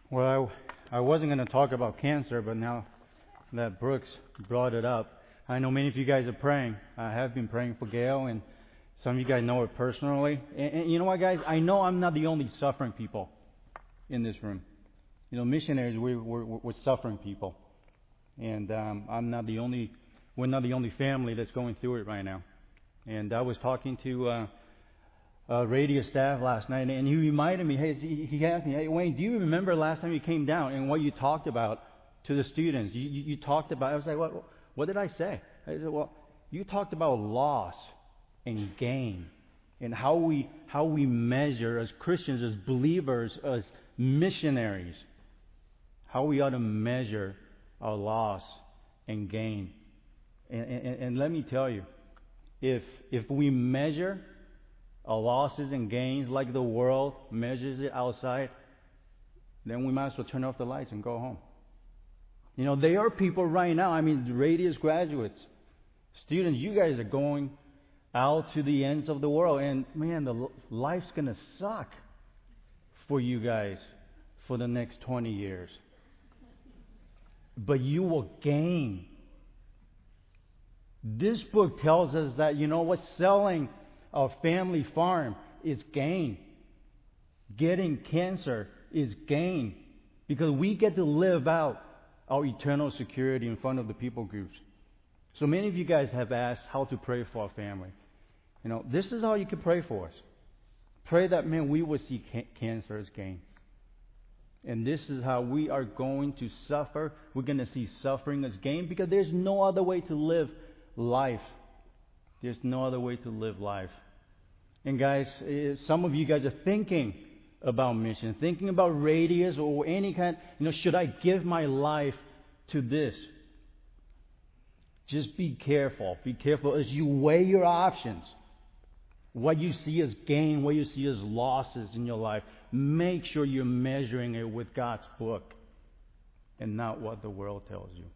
Well, I wasn't going to talk about cancer, but now that Brooks brought it up, I know many of you guys are praying. I have been praying for Gail, and some of you guys know it personally. And you know what, guys? I know I'm not the only suffering people in this room. You know, missionaries, we're suffering people. And we're not the only family that's going through it right now. And I was talking to radio staff last night, and he reminded me, he asked me, hey, Wayne, do you remember last time you came down and what you talked about to the students? You talked about, I was like, what did I say? I said, well, you talked about loss and gain and how we measure as Christians, as believers, as missionaries, how we ought to measure our loss and gain. And let me tell you, if we measure our losses and gains like the world measures it outside, then we might as well turn off the lights and go home. You know, there are people right now, Radius graduates, students, you guys are going out to the ends of the world, and man, life's going to suck for you guys for the next 20 years. But you will gain. This book tells us that, you know what, selling a family farm is gain. Getting cancer is gain. Because we get to live out our eternal security in front of the people groups. So many of you guys have asked how to pray for our family. You know, this is how you can pray for us. Pray that, we will see cancer as gain. And this is how we are going to suffer. We're going to see suffering as gain because there's no other way to live life. There's no other way to live life. And guys, some of you guys are thinking about mission, thinking about Radius or any kind, should I give my life to this? Just be careful. Be careful as you weigh your options. What you see as gain, what you see as losses in your life. Make sure you're measuring it with God's book and not what the world tells you.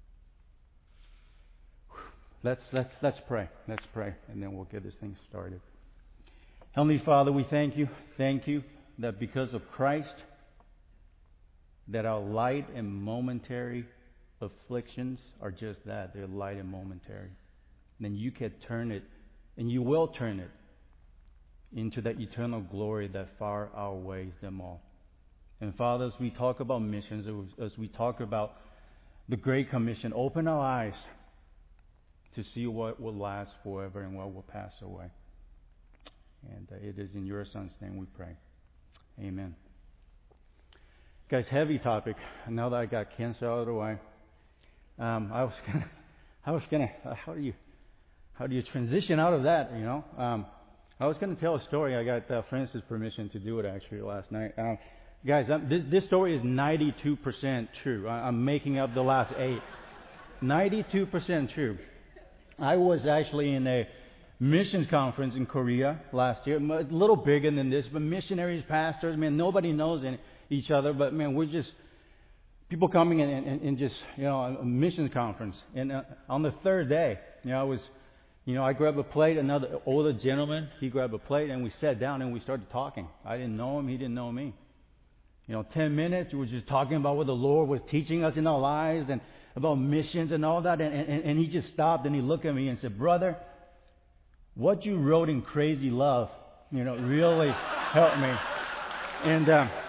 Let's pray. Let's pray, and then we'll get this thing started. Heavenly Father, we thank you. Thank you that because of Christ, that our light and momentary afflictions are just that. They're light and momentary. And then you can turn it, and you will turn it, into that eternal glory that far outweighs them all. And Father, as we talk about missions, as we talk about the Great Commission, open our eyes to see what will last forever and what will pass away. And it is in your Son's name we pray. Amen. Guys, heavy topic. Now that I got cancer out of the way, I was gonna. How do you transition out of that? I was gonna tell a story. I got Francis' permission to do it actually last night. Guys, this story is 92% true. I'm making up the last 8. 92% true. I was actually in a missions conference in Korea last year, a little bigger than this, but missionaries, pastors, nobody knows each other, but we're just people coming in and just, a missions conference. And on the third day, I grabbed a plate, another older gentleman, he grabbed a plate, and we sat down and we started talking. I didn't know him, he didn't know me. 10 minutes, we were just talking about what the Lord was teaching us in our lives and about missions and all that, and he just stopped and he looked at me and said, "Brother, what you wrote in Crazy Love, really helped me." And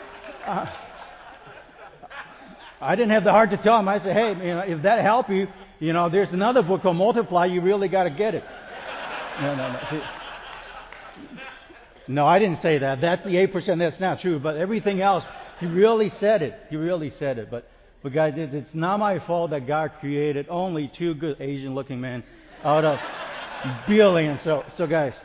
I didn't have the heart to tell him. I said, "Hey, if that helped you, there's another book called Multiply. You really got to get it." No, I didn't say that. That's the 8% that's not true. But everything else, he really said it. He really said it. But guys, it's not my fault that God created only 2 good Asian-looking men out of billions. So guys,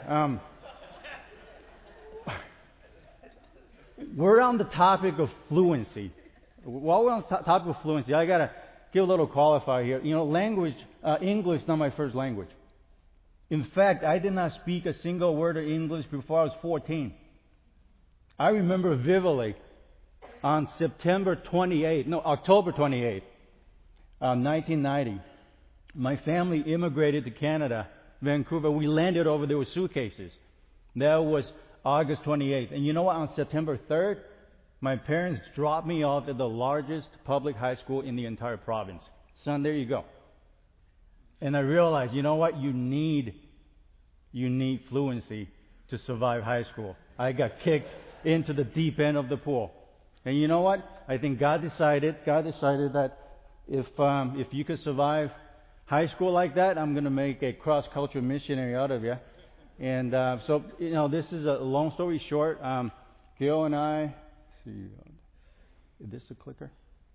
we're on the topic of fluency. While we're on the topic of fluency, I gotta give a little qualifier here. Language, English is not my first language. In fact, I did not speak a single word of English before I was 14. I remember vividly on October 28th, 1990, my family immigrated to Canada, Vancouver. We landed over there with suitcases. That was August 28th. And you know what? On September 3rd, My parents dropped me off at the largest public high school in the entire province. Son, there you go. And I realized, you know what? You need fluency to survive high school. I got kicked into the deep end of the pool. And you know what? I think God decided that if you could survive high school like that, I'm going to make a cross-cultural missionary out of you. And so, this is a long story short. Gil and I, let's see, is this a clicker?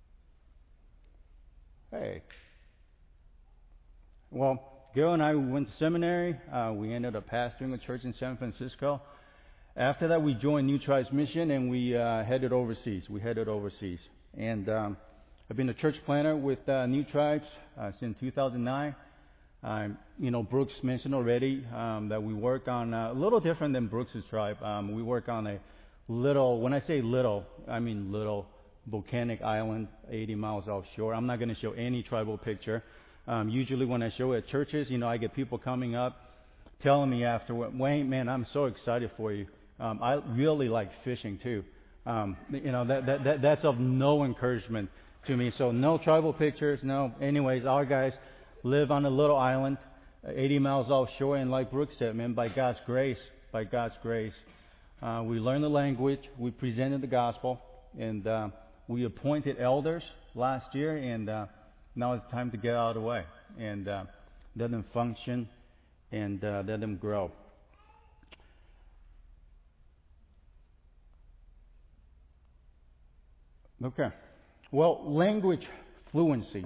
Hey. Well, Gil and I went to seminary. We ended up pastoring a church in San Francisco. After that, we joined New Tribes Mission, and we headed overseas. And I've been a church planner with New Tribes since 2009. Brooks mentioned already that we work on a little different than Brooks' tribe. We work on a little, when I say little, I mean little volcanic island 80 miles offshore. I'm not going to show any tribal picture. Usually when I show at churches, I get people coming up telling me afterward, Wayne, man, I'm so excited for you. I really like fishing too. That's of no encouragement to me. So no tribal pictures, no. Anyways, our guys live on a little island, 80 miles offshore, and like Brooks said, man, by God's grace, we learned the language, we presented the gospel, and we appointed elders last year, and now it's time to get out of the way and let them function and let them grow. Okay. Well, language fluency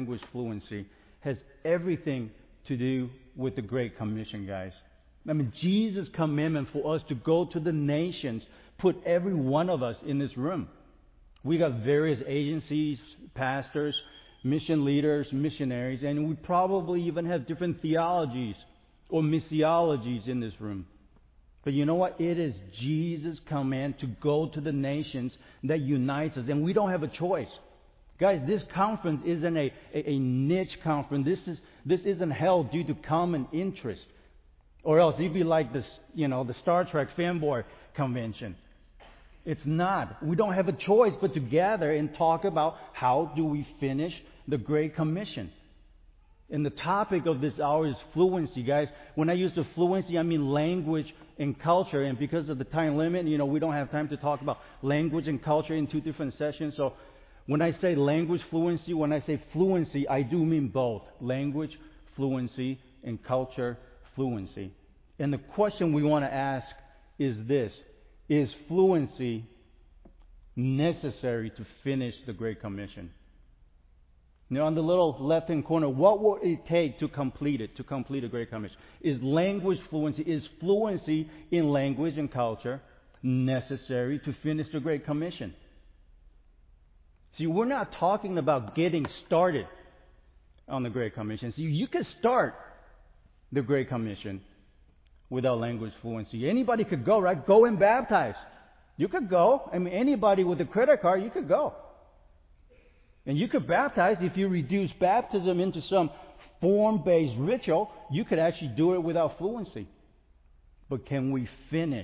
has everything to do with the Great Commission, guys. I mean, Jesus' commandment for us to go to the nations put every one of us in this room. We got various agencies, pastors, mission leaders, missionaries, and we probably even have different theologies or missiologies in this room. But you know what? It is Jesus' command to go to the nations that unites us, and we don't have a choice. Guys, this conference isn't a niche conference. This isn't held due to common interest, or else it'd be like this, the Star Trek fanboy convention. It's not. We don't have a choice but to gather and talk about how do we finish the Great Commission. And the topic of this hour is fluency, guys. When I use the fluency, I mean language and culture. And because of the time limit, we don't have time to talk about language and culture in two different sessions. So when I say language fluency, when I say fluency, I do mean both. Language fluency and culture fluency. And the question we want to ask is this. Is fluency necessary to finish the Great Commission? On the little left-hand corner, what will it take to complete the Great Commission? Is language fluency, is fluency in language and culture necessary to finish the Great Commission? See, we're not talking about getting started on the Great Commission. See, you can start the Great Commission without language fluency. Anybody could go, right? Go and baptize. You could go. I mean, anybody with a credit card, you could go. And you could baptize. If you reduce baptism into some form-based ritual, you could actually do it without fluency. But can we finish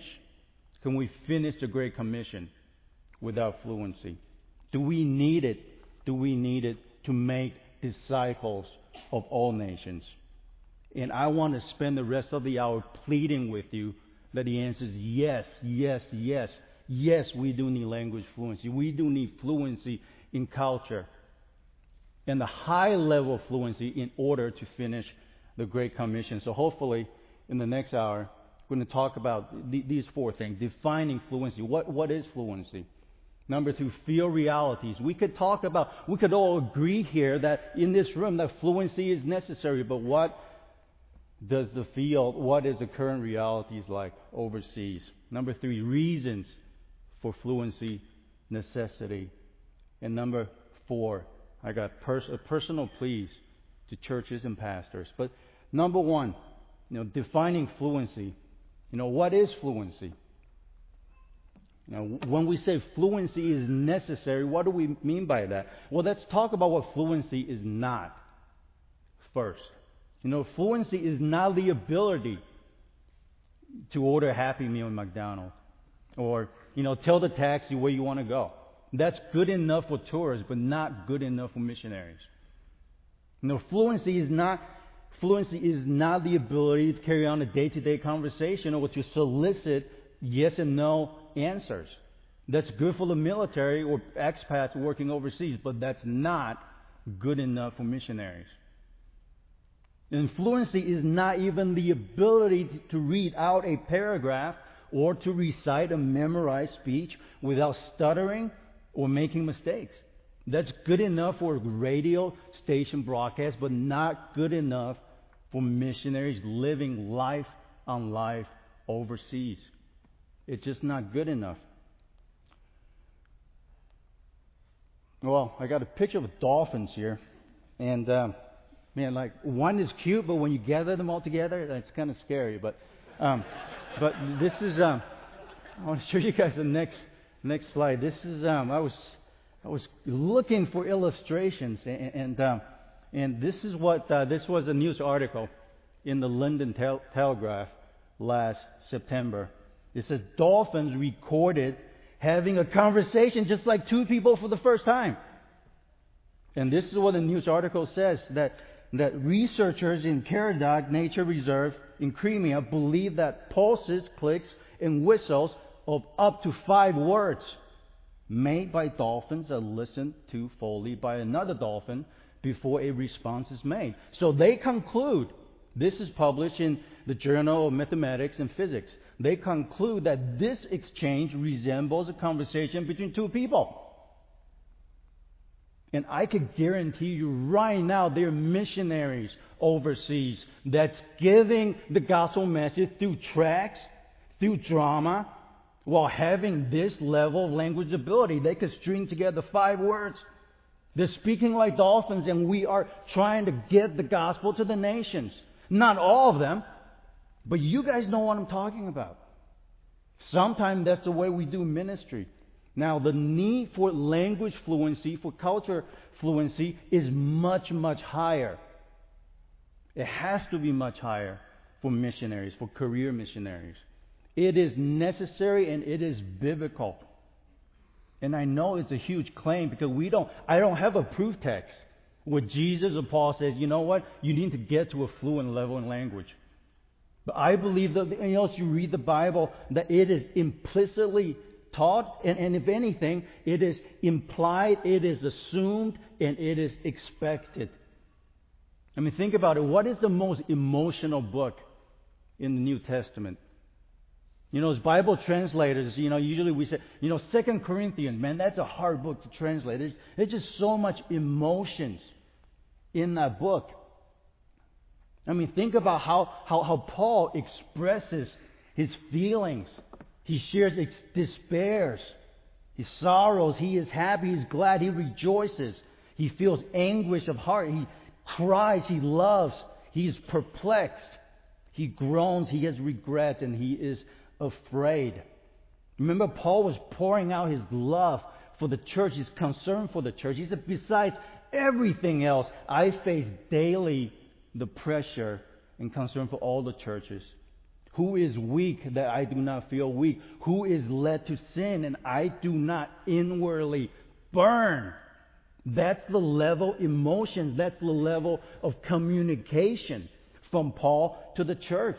the Great Commission without fluency? Do we need it? To make disciples of all nations? And I want to spend the rest of the hour pleading with you that the answer is yes, yes, yes. Yes, we do need language fluency. We do need fluency in culture and the high level of fluency in order to finish the Great Commission. So hopefully in the next hour, we're going to talk about these four things. Defining fluency. What is fluency? Number two, feel realities. We could all agree here that in this room that fluency is necessary, but what is the current realities like overseas? Number three, reasons for fluency necessity. And number four, I got personal pleas to churches and pastors. But number one, defining fluency. What is fluency? When we say fluency is necessary, what do we mean by that? Well, let's talk about what fluency is not first. Fluency is not the ability to order a Happy Meal in McDonald's. Or, tell the taxi where you want to go. That's good enough for tourists, but not good enough for missionaries. Fluency is not the ability to carry on a day-to-day conversation or to solicit yes and no answers. That's good for the military or expats working overseas, but that's not good enough for missionaries. And fluency is not even the ability to read out a paragraph or to recite a memorized speech without stuttering or making mistakes. That's good enough for radio station broadcast, but not good enough for missionaries living life on life overseas. It's just not good enough. Well, I got a picture of dolphins here, and one is cute, but when you gather them all together, it's kind of scary. But this is I want to show you guys the next slide. This is I was looking for illustrations, and this is what this was a news article in the London Telegraph last September. It says dolphins recorded having a conversation just like two people for the first time. And this is what the news article says, that researchers in Karadag Nature Reserve in Crimea believe that pulses, clicks, and whistles of up to 5 words made by dolphins are listened to fully by another dolphin before a response is made. So they conclude, this is published in the Journal of Mathematics and Physics, they conclude that this exchange resembles a conversation between two people. And I could guarantee you right now there are missionaries overseas that's giving the gospel message through tracts, through drama, while having this level of language ability. They could string together 5 words. They're speaking like dolphins, and we are trying to get the gospel to the nations. Not all of them, but you guys know what I'm talking about. Sometimes that's the way we do ministry. Now, the need for language fluency, for culture fluency, is much, much higher. It has to be much higher for missionaries, for career missionaries. It is necessary and it is biblical. And I know it's a huge claim because I don't have a proof text where Jesus or Paul says, you know what, you need to get to a fluent level in language. But I believe that, as you read the Bible, that it is implicitly taught, and if anything, it is implied, it is assumed, and it is expected. I mean, think about it. What is the most emotional book in the New Testament? As Bible translators, usually we say, 2 Corinthians, man, that's a hard book to translate. There's just so much emotions in that book. I mean, think about how Paul expresses his feelings. He shares his despairs, his sorrows. He is happy, he's glad, he rejoices. He feels anguish of heart. He cries, he loves, he is perplexed. He groans, he has regrets, and he is afraid. Remember, Paul was pouring out his love for the church, his concern for the church. He said, besides everything else, I face daily the pressure and concern for all the churches. Who is weak that I do not feel weak? Who is led to sin and I do not inwardly burn? That's the level of emotions. That's the level of communication from Paul to the church.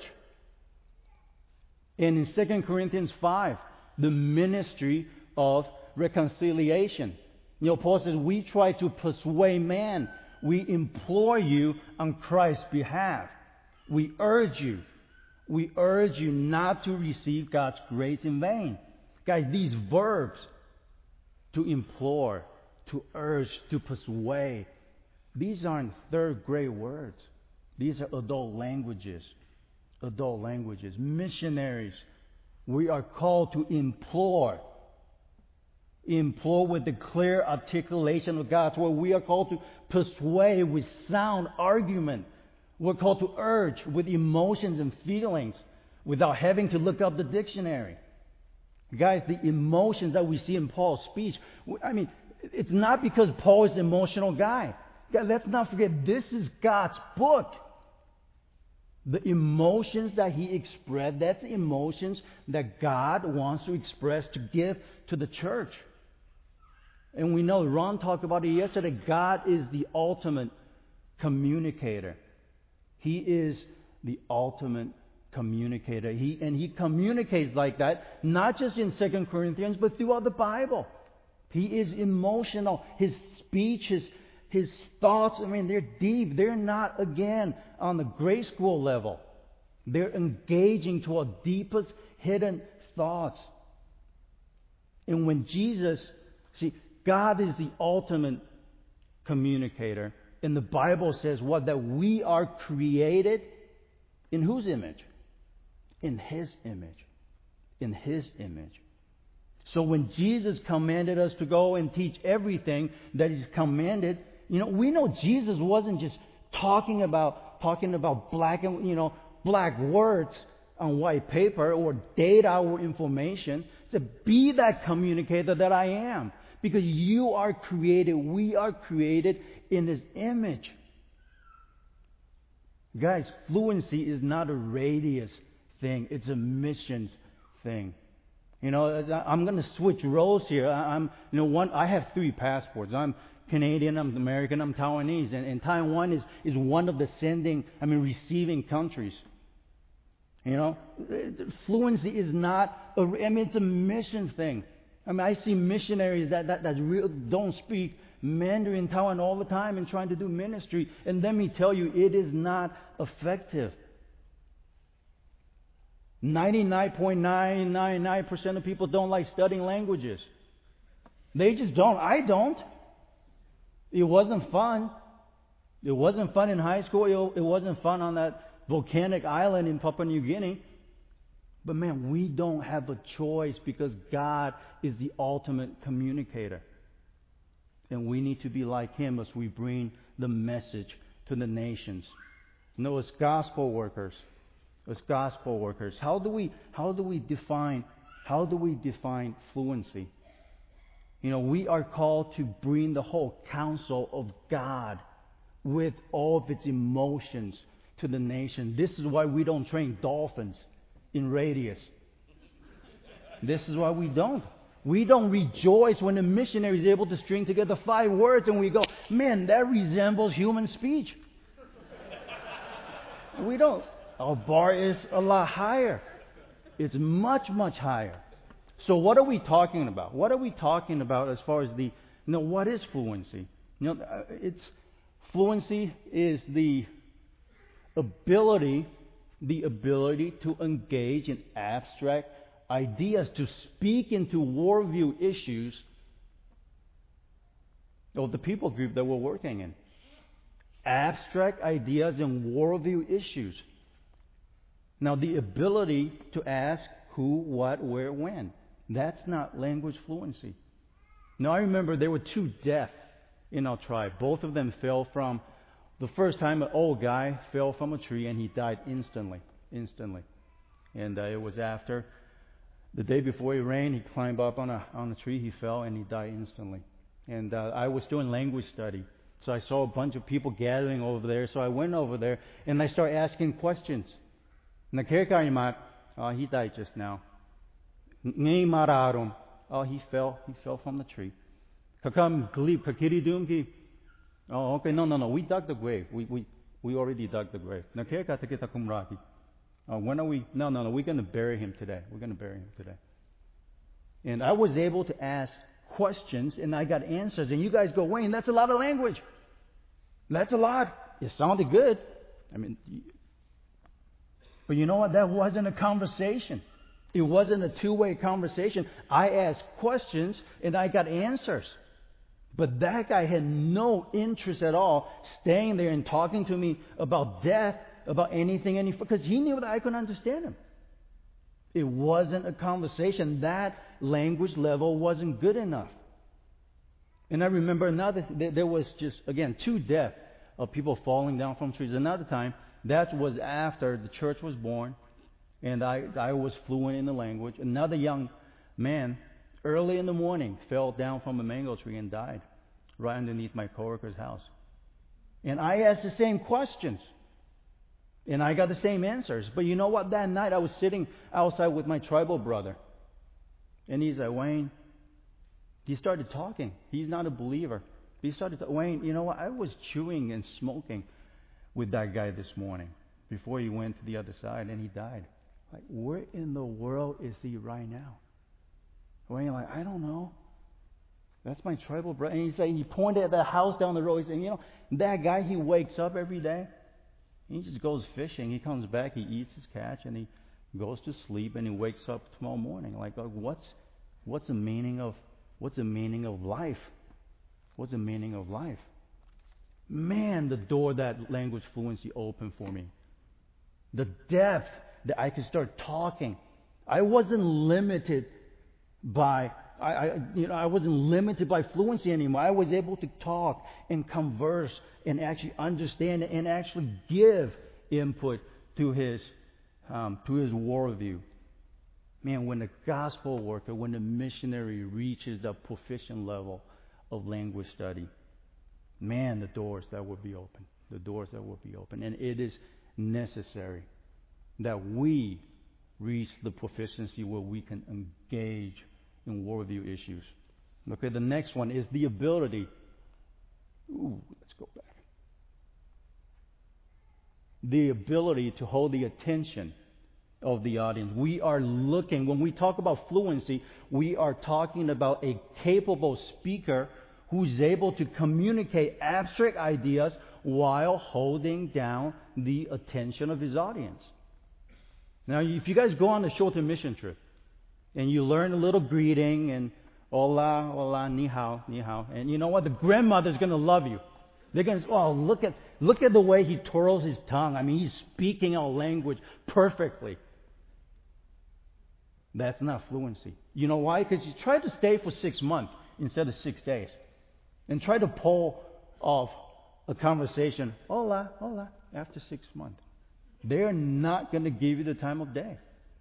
And in 2 Corinthians 5, the ministry of reconciliation. Paul says, we try to persuade man. We implore you on Christ's behalf. We urge you not to receive God's grace in vain. Guys, these verbs, to implore, to urge, to persuade, these aren't third-grade words. These are adult languages. Adult languages. Missionaries, we are called to implore. Implore with the clear articulation of God's word. We are called to persuade with sound argument. We're called to urge with emotions and feelings without having to look up the dictionary. Guys, the emotions that we see in Paul's speech, I mean, it's not because Paul is an emotional guy. Guys, let's not forget, this is God's book. The emotions that He expressed, that's the emotions that God wants to express to give to the church. And we know, Ron talked about it yesterday, God is the ultimate communicator. He is the ultimate communicator. He communicates like that, not just in 2 Corinthians, but throughout the Bible. He is emotional. His speech, his thoughts, they're deep. They're not, again, on the grade school level. They're engaging to our deepest hidden thoughts. And when Jesus, God is the ultimate communicator. And the Bible says what? That we are created in whose image? In His image. In His image. So when Jesus commanded us to go and teach everything that He's commanded, we know Jesus wasn't just talking about black words on white paper or data or information. To be that communicator that I am. Because you are created, we are created in His image. Guys, fluency is not a radius thing, it's a missions thing. I'm going to switch roles here. I have 3 passports. I'm Canadian, I'm American, I'm Taiwanese, and Taiwan is one of the receiving countries. Fluency is not it's a mission thing. I see missionaries that don't speak Mandarin Taiwan all the time and trying to do ministry. And let me tell you, it is not effective. 99.999% of people don't like studying languages. They just don't. I don't. It wasn't fun. It wasn't fun in high school. It wasn't fun on that volcanic island in Papua New Guinea. But man, we don't have a choice because God is the ultimate communicator. And we need to be like Him as we bring the message to the nations. As gospel workers, how do we define fluency? We are called to bring the whole counsel of God with all of its emotions to the nation. This is why we don't train dolphins in radius. This is why we don't. We don't rejoice when a missionary is able to string together 5 words and we go, man, that resembles human speech. We don't. Our bar is a lot higher. It's much, much higher. So what are we talking about? What are we talking about as far as what is fluency? Fluency is the ability to engage in abstract ideas, to speak into worldview issues of the people group that we're working in. Abstract ideas and worldview issues. Now, the ability to ask who, what, where, when. That's not language fluency. Now, I remember there were 2 deaf in our tribe. Both of them fell from... The first time, an old guy fell from a tree and he died instantly. And it was after the day before it rained. He climbed up on a tree, he fell, and he died instantly. And I was doing language study, so I saw a bunch of people gathering over there. So I went over there and I started asking questions. He died just now. He fell from the tree. Oh, okay. No. We dug the grave. We already dug the grave. When are we? No. We're going to bury him today. And I was able to ask questions, and I got answers. And you guys go, Wayne, that's a lot of language. That's a lot. It sounded good. But you know what? That wasn't a conversation. It wasn't a two-way conversation. I asked questions, and I got answers. But that guy had no interest at all staying there and talking to me about death, about anything, because he knew that I couldn't understand him. It wasn't a conversation. That language level wasn't good enough. And I remember there was just, again, 2 deaths of people falling down from trees. Another time, that was after the church was born, and I was fluent in the language. Another young man, early in the morning, fell down from a mango tree and died right underneath my coworker's house. And I asked the same questions. And I got the same answers. But you know what? That night I was sitting outside with my tribal brother. And he's like, Wayne, he started talking. He's not a believer. He started Wayne, you know what? I was chewing and smoking with that guy this morning before he went to the other side and he died. Like, where in the world is he right now? Wayne, like, I don't know. That's my tribal brother. And he's like, he pointed at the house down the road. He said, you know, that guy, he wakes up every day. He just goes fishing. He comes back, he eats his catch, and he goes to sleep, and he wakes up tomorrow morning. Like, what's the meaning of life? What's the meaning of life? Man, the door that language fluency opened for me. The depth that I could start talking. I wasn't limited by I wasn't limited by fluency anymore. I was able to talk and converse and actually understand and actually give input to his worldview. Man, when the gospel worker, when the missionary reaches the proficient level of language study, man, the doors that will be open. The doors that will be open. And it is necessary that we reach the proficiency where we can engage in worldview issues. Okay, the next one is the ability. Let's go back. The ability to hold the attention of the audience. We are looking, when we talk about fluency, we are talking about a capable speaker who's able to communicate abstract ideas while holding down the attention of his audience. Now, if you guys go on a short-term mission trip, and you learn a little greeting and hola, hola, ni hao, ni hao. And you know what? The grandmother's going to love you. They're going to say, oh, look at the way he twirls his tongue. I mean, he's speaking our language perfectly. That's not fluency. You know why? Because you try to stay for 6 months instead of 6 days. And try to pull off a conversation, hola, hola, after 6 months. They're not going to give you the time of day.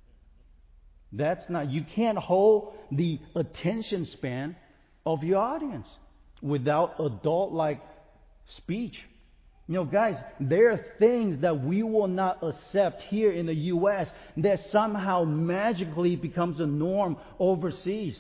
You can't hold the attention span of your audience without adult-like speech. You know, guys, there are things that we will not accept here in the U.S. that somehow magically becomes a norm overseas.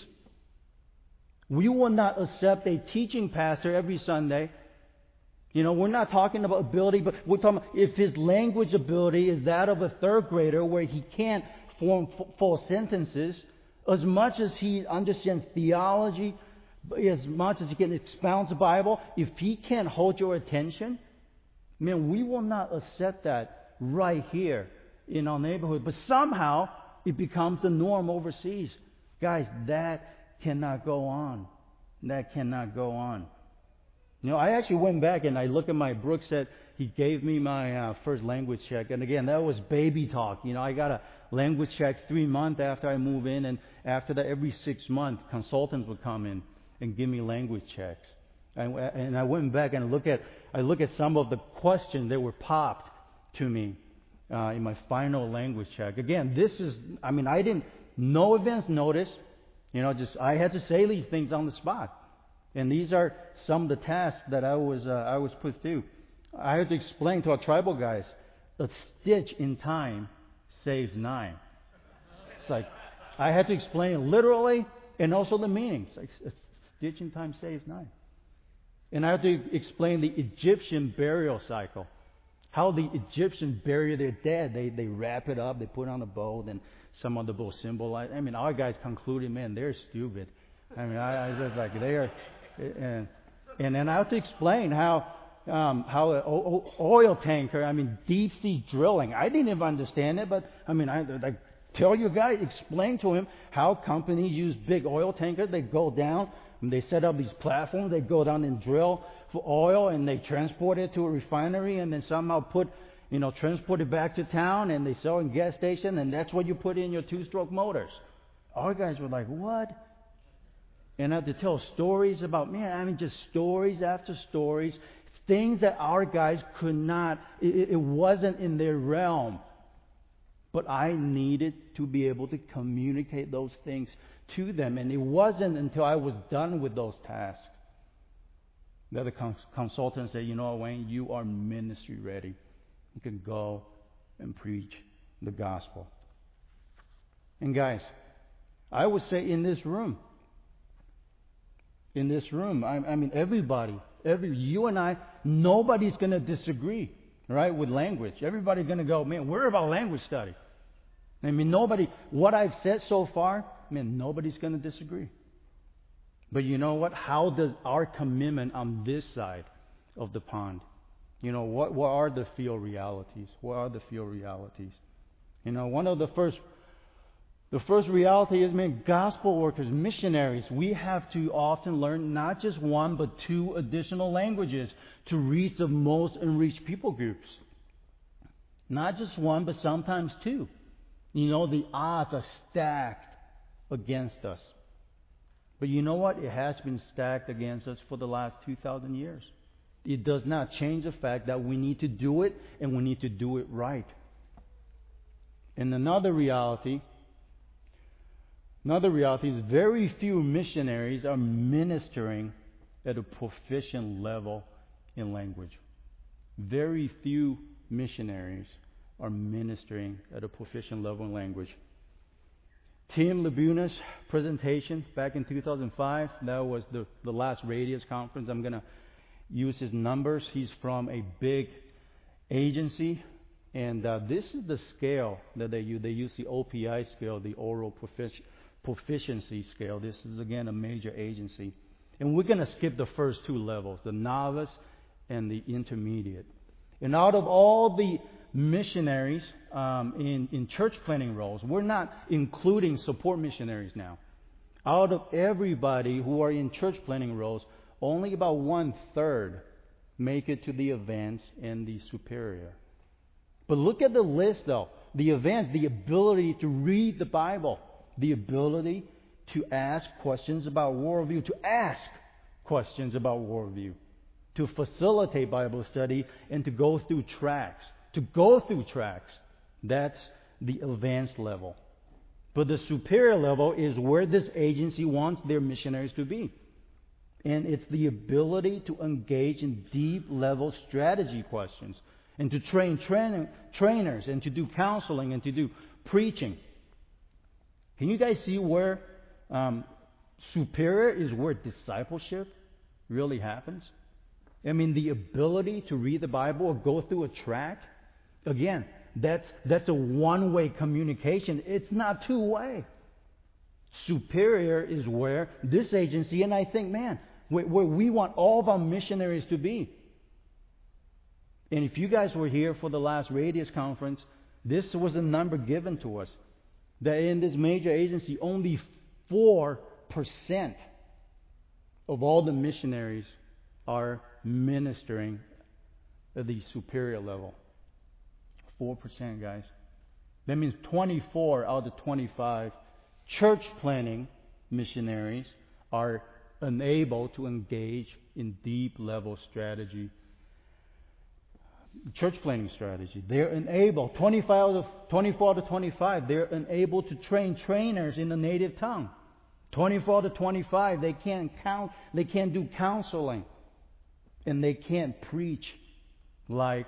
We will not accept a teaching pastor every Sunday. You know, we're not talking about ability, but we're talking about if his language ability is that of a third grader where he can't form full sentences, as much as he understands theology, as much as he can expound the Bible, if he can't hold your attention, man, we will not accept that right here in our neighborhood. But somehow it becomes the norm overseas. Guys, that cannot go on. That cannot go on. You know, I actually went back and I looked at my Brooks said he gave me my first language check. And again, that was baby talk. You know, I got a language check 3 months after I moved in. And after that, every 6 months, consultants would come in and give me language checks. And I went back and I look at some of the questions that were popped to me in my final language check. Again, I didn't, no advance notice. You know, I had to say these things on the spot. And these are some of the tasks that I was put through. I had to explain to our tribal guys, a stitch in time saves 9. It's like, I had to explain it literally and also the meaning. It's like, a stitch in time saves 9. And I had to explain the Egyptian burial cycle. How the Egyptians bury their dead. They wrap it up, they put it on a boat, and some of the boat symbolize. I mean, our guys concluded, man, they're stupid. I mean, I just like, they are. And then I have to explain how an oil tanker, deep sea drilling. I didn't even understand it, but I tell you guys, explain to him how companies use big oil tankers. They go down and they set up these platforms. They go down and drill for oil, and they transport it to a refinery, and then somehow transport it back to town, and they sell in gas station, and that's what you put in your 2-stroke motors. Our guys were like, what? And I had to tell stories about, just stories after stories, things that our guys could not, it wasn't in their realm. But I needed to be able to communicate those things to them. And it wasn't until I was done with those tasks that the consultant said, you know, Wayne, you are ministry ready. You can go and preach the gospel. And guys, I would say in this room, I mean everybody, you and I, nobody's going to disagree, right, with language. Everybody's going to go, man, we're about language study. I mean, what I've said so far, man, nobody's going to disagree. But you know what? How does our commitment on this side of the pond, what are the field realities? What are the field realities? One of the first reality is, man, gospel workers, missionaries, we have to often learn not just one but two additional languages to reach the most unreached people groups. Not just one, but sometimes two. The odds are stacked against us. But you know what? It has been stacked against us for the last 2,000 years. It does not change the fact that we need to do it, and we need to do it right. And another reality is very few missionaries are ministering at a proficient level in language. Very few missionaries are ministering at a proficient level in language. Tim Labuna's presentation back in 2005, that was the last Radius conference. I'm going to use his numbers. He's from a big agency, and this is the scale that they use. They use the OPI scale, the Oral Proficiency Scale. This is, again, a major agency. And we're going to skip the first two levels, the novice and the intermediate. And out of all the missionaries in church planning roles, we're not including support missionaries now. Out of everybody who are in church planning roles, only about 1/3 make it to the advanced and the superior. But look at the list, though. The advanced, the ability to read the Bible, the ability to ask questions about worldview, to facilitate Bible study, and to go through tracks. That's the advanced level. But the superior level is where this agency wants their missionaries to be. And it's the ability to engage in deep level strategy questions, and to train trainers, and to do counseling, and to do preaching. Can you guys see where superior is where discipleship really happens? I mean, the ability to read the Bible or go through a track, again, that's a one-way communication. It's not two-way. Superior is where this agency, and I think, man, where we want all of our missionaries to be. And if you guys were here for the last Radius conference, this was a number given to us, that in this major agency, only 4% of all the missionaries are ministering at the superior level. 4%, guys. That means 24 out of 25 church planning missionaries are unable to engage in deep level strategy, church planning strategy. They're unable, 24 to 25, they're unable to train trainers in the native tongue. 24 to 25, they can't do counseling, and they can't preach like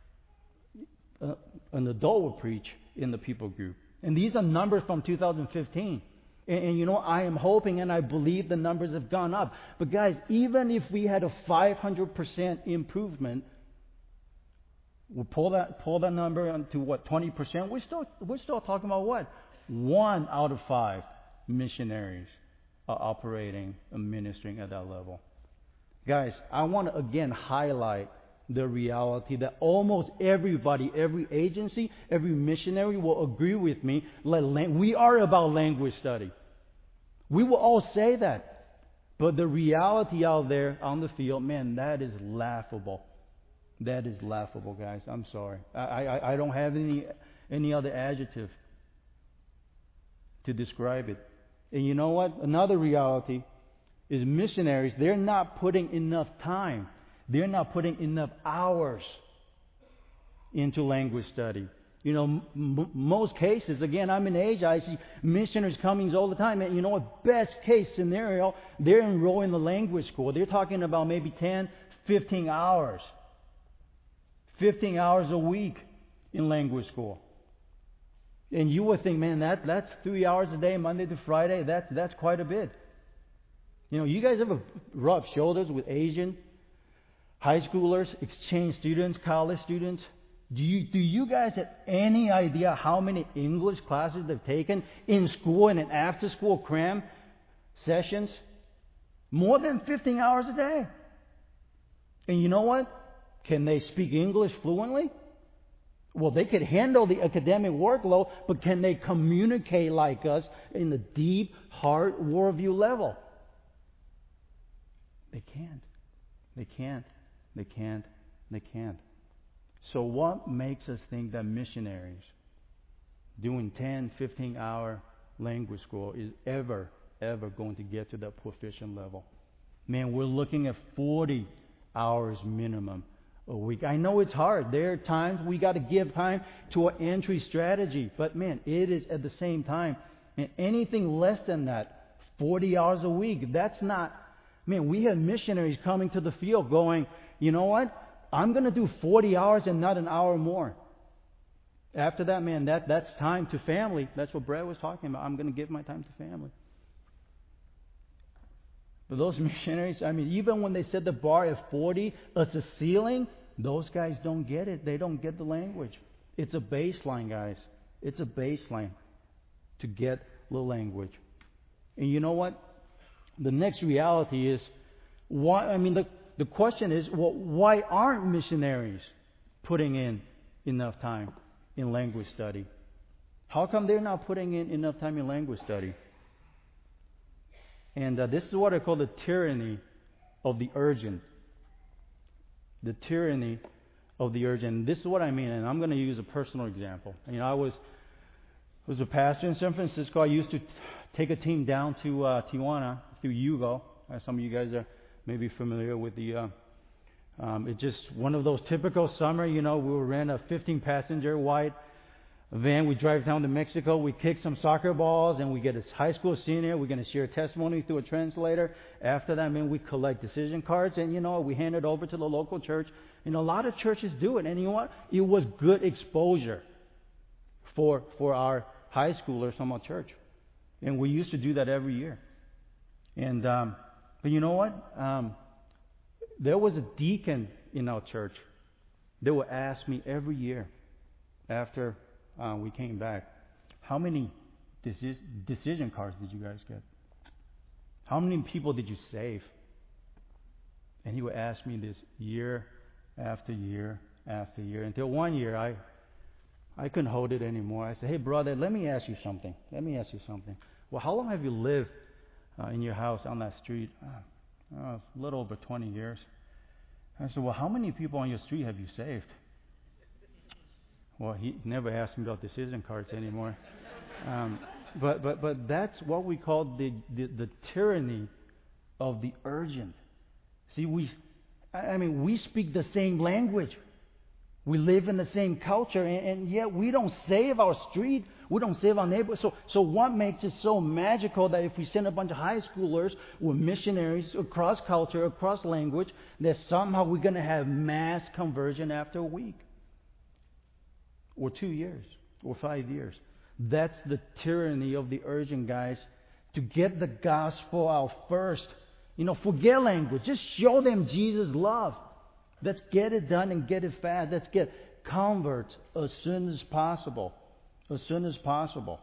an adult would preach in the people group. And these are numbers from 2015. And I am hoping and I believe the numbers have gone up. But guys, even if we had a 500% improvement, we'll pull that number to 20%. We're still talking about what? 1 out of 5 missionaries are operating and ministering at that level. Guys, I want to again highlight the reality that almost everybody, every agency, every missionary will agree with me. We are about language study. We will all say that. But the reality out there on the field, man, that is laughable. That is laughable, guys. I'm sorry. I don't have any other adjective to describe it. And you know what? Another reality is missionaries, they're not putting enough time. They're not putting enough hours into language study. Most cases, again, I'm in Asia, I see missionaries coming all the time. And you know what? Best case scenario, they're enrolling in the language school. They're talking about maybe 10, 15 hours. 15 hours a week. in language school. And you would think, man, that's 3 hours a day, Monday to Friday. That's quite a bit. You guys ever rub shoulders with Asian high schoolers, exchange students, college students? Do you guys have any idea how many English classes they've taken in school and in after-school cram sessions? More than 15 hours a day. And you know what? Can they speak English fluently? Well, they could handle the academic workload, but can they communicate like us in the deep, heart, worldview level? They can't. They can't. They can't. They can't. So what makes us think that missionaries doing 10, 15-hour language school is ever going to get to that proficient level? Man, we're looking at 40 hours minimum a week. I know it's hard. There are times we got to give time to an entry strategy. But man, it is at the same time. And anything less than that, 40 hours a week, that's not... Man, we have missionaries coming to the field going, you know what? I'm going to do 40 hours and not an hour more. After that, man, that's time to family. That's what Brad was talking about. I'm going to give my time to family. But those missionaries, even when they set the bar at 40 as a ceiling, those guys don't get it. They don't get the language. It's a baseline, guys. It's a baseline to get the language. And you know what? The next reality is, why? The question is, well, why aren't missionaries putting in enough time in language study? How come they're not putting in enough time in language study? And this is what I call the tyranny of the urgent. The tyranny of the urgent. This is what I mean, and I'm going to use a personal example. I was a pastor in San Francisco. I used to take a team down to Tijuana through Yugo. Some of you guys are maybe familiar with the... it's just one of those typical summer, we will rent a 15-passenger white van. We drive down to Mexico. We kick some soccer balls, and we get a high school senior. We're going to share testimony through a translator. After that, we collect decision cards, and we hand it over to the local church. A lot of churches do it, and you know what? It was good exposure for our high schoolers from our church, and we used to do that every year. And but you know what? There was a deacon in our church that would ask me every year after we came back, how many decision cards did you guys get? How many people did you save? And he would ask me this year after year after year, until one year I couldn't hold it anymore. I said, hey brother, let me ask you something. Well, how long have you lived in your house on that street? A little over 20 years. I said, well, how many people on your street have you saved? Well, he never asked me about decision cards anymore. But that's what we call the tyranny of the urgent. See, we speak the same language. We live in the same culture, and yet we don't save our street. We don't save our neighborhood. So what makes it so magical that if we send a bunch of high schoolers or missionaries across culture, across language, that somehow we're going to have mass conversion after a week? Or 2 years, or 5 years. That's the tyranny of the urgent, guys. To get the gospel out first. Forget language. Just show them Jesus' love. Let's get it done and get it fast. Let's get converts as soon as possible. As soon as possible.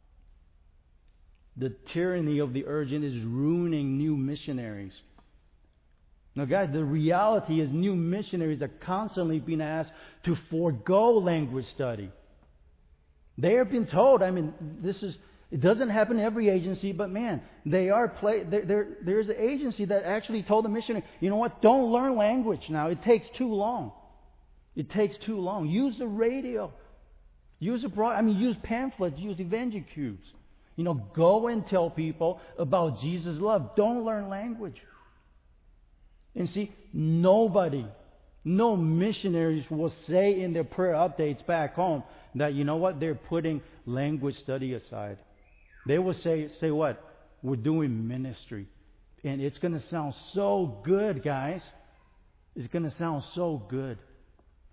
The tyranny of the urgent is ruining new missionaries. Now, guys, the reality is new missionaries are constantly being asked to forego language study. They have been told, it doesn't happen in every agency, but man, there's an agency that actually told the missionary, you know what, don't learn language now. It takes too long. Use the radio. Use pamphlets, use evangeliques. Go and tell people about Jesus' love. Don't learn language. And see, no missionaries will say in their prayer updates back home that, you know what, they're putting language study aside. They will say what? We're doing ministry. And it's going to sound so good, guys. It's going to sound so good.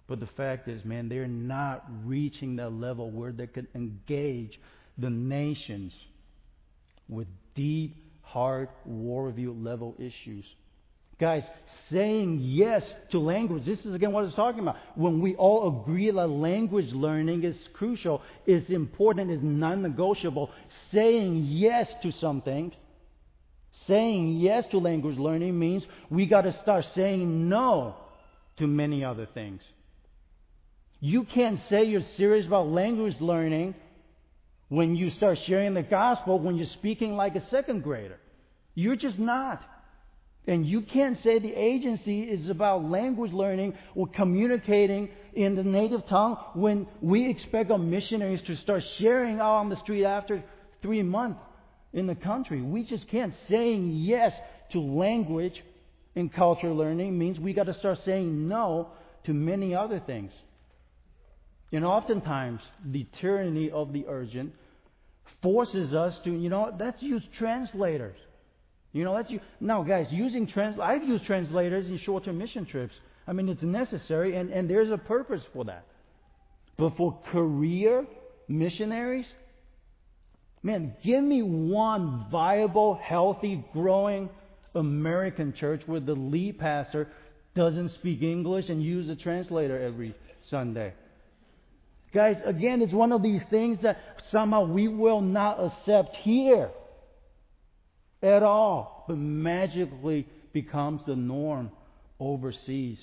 But the fact is, man, they're not reaching that level where they can engage the nations with deep, hard worldview level issues. Guys, saying yes to language, this is again what I was talking about. When we all agree that language learning is crucial, is important, is non-negotiable, saying yes to something, saying yes to language learning means we got to start saying no to many other things. You can't say you're serious about language learning when you start sharing the gospel when you're speaking like a second grader. You're just not. And you can't say the agency is about language learning or communicating in the native tongue when we expect our missionaries to start sharing out on the street after 3 months in the country. We just can't. Saying yes to language and culture learning means we got to start saying no to many other things. And oftentimes, the tyranny of the urgent forces us to, let's use translators. Let's use... Now, guys, I've used translators in short-term mission trips. I mean, it's necessary, and there's a purpose for that. But for career missionaries, man, give me one viable, healthy, growing American church where the lead pastor doesn't speak English and use a translator every Sunday. Guys, again, it's one of these things that somehow we will not accept here at all, but magically becomes the norm overseas.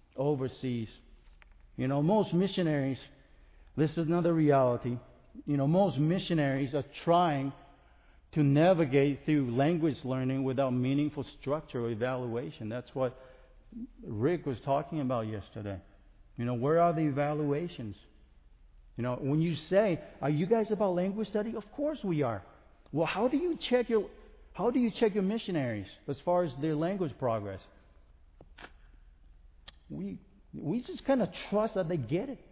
Most missionaries, this is another reality, most missionaries are trying to navigate through language learning without meaningful structure or evaluation. That's what Rick was talking about yesterday. Where are the evaluations? When you say, are you guys about language study? Of course we are. Well, how do you check your missionaries as far as their language progress? We just kind of trust that they get it.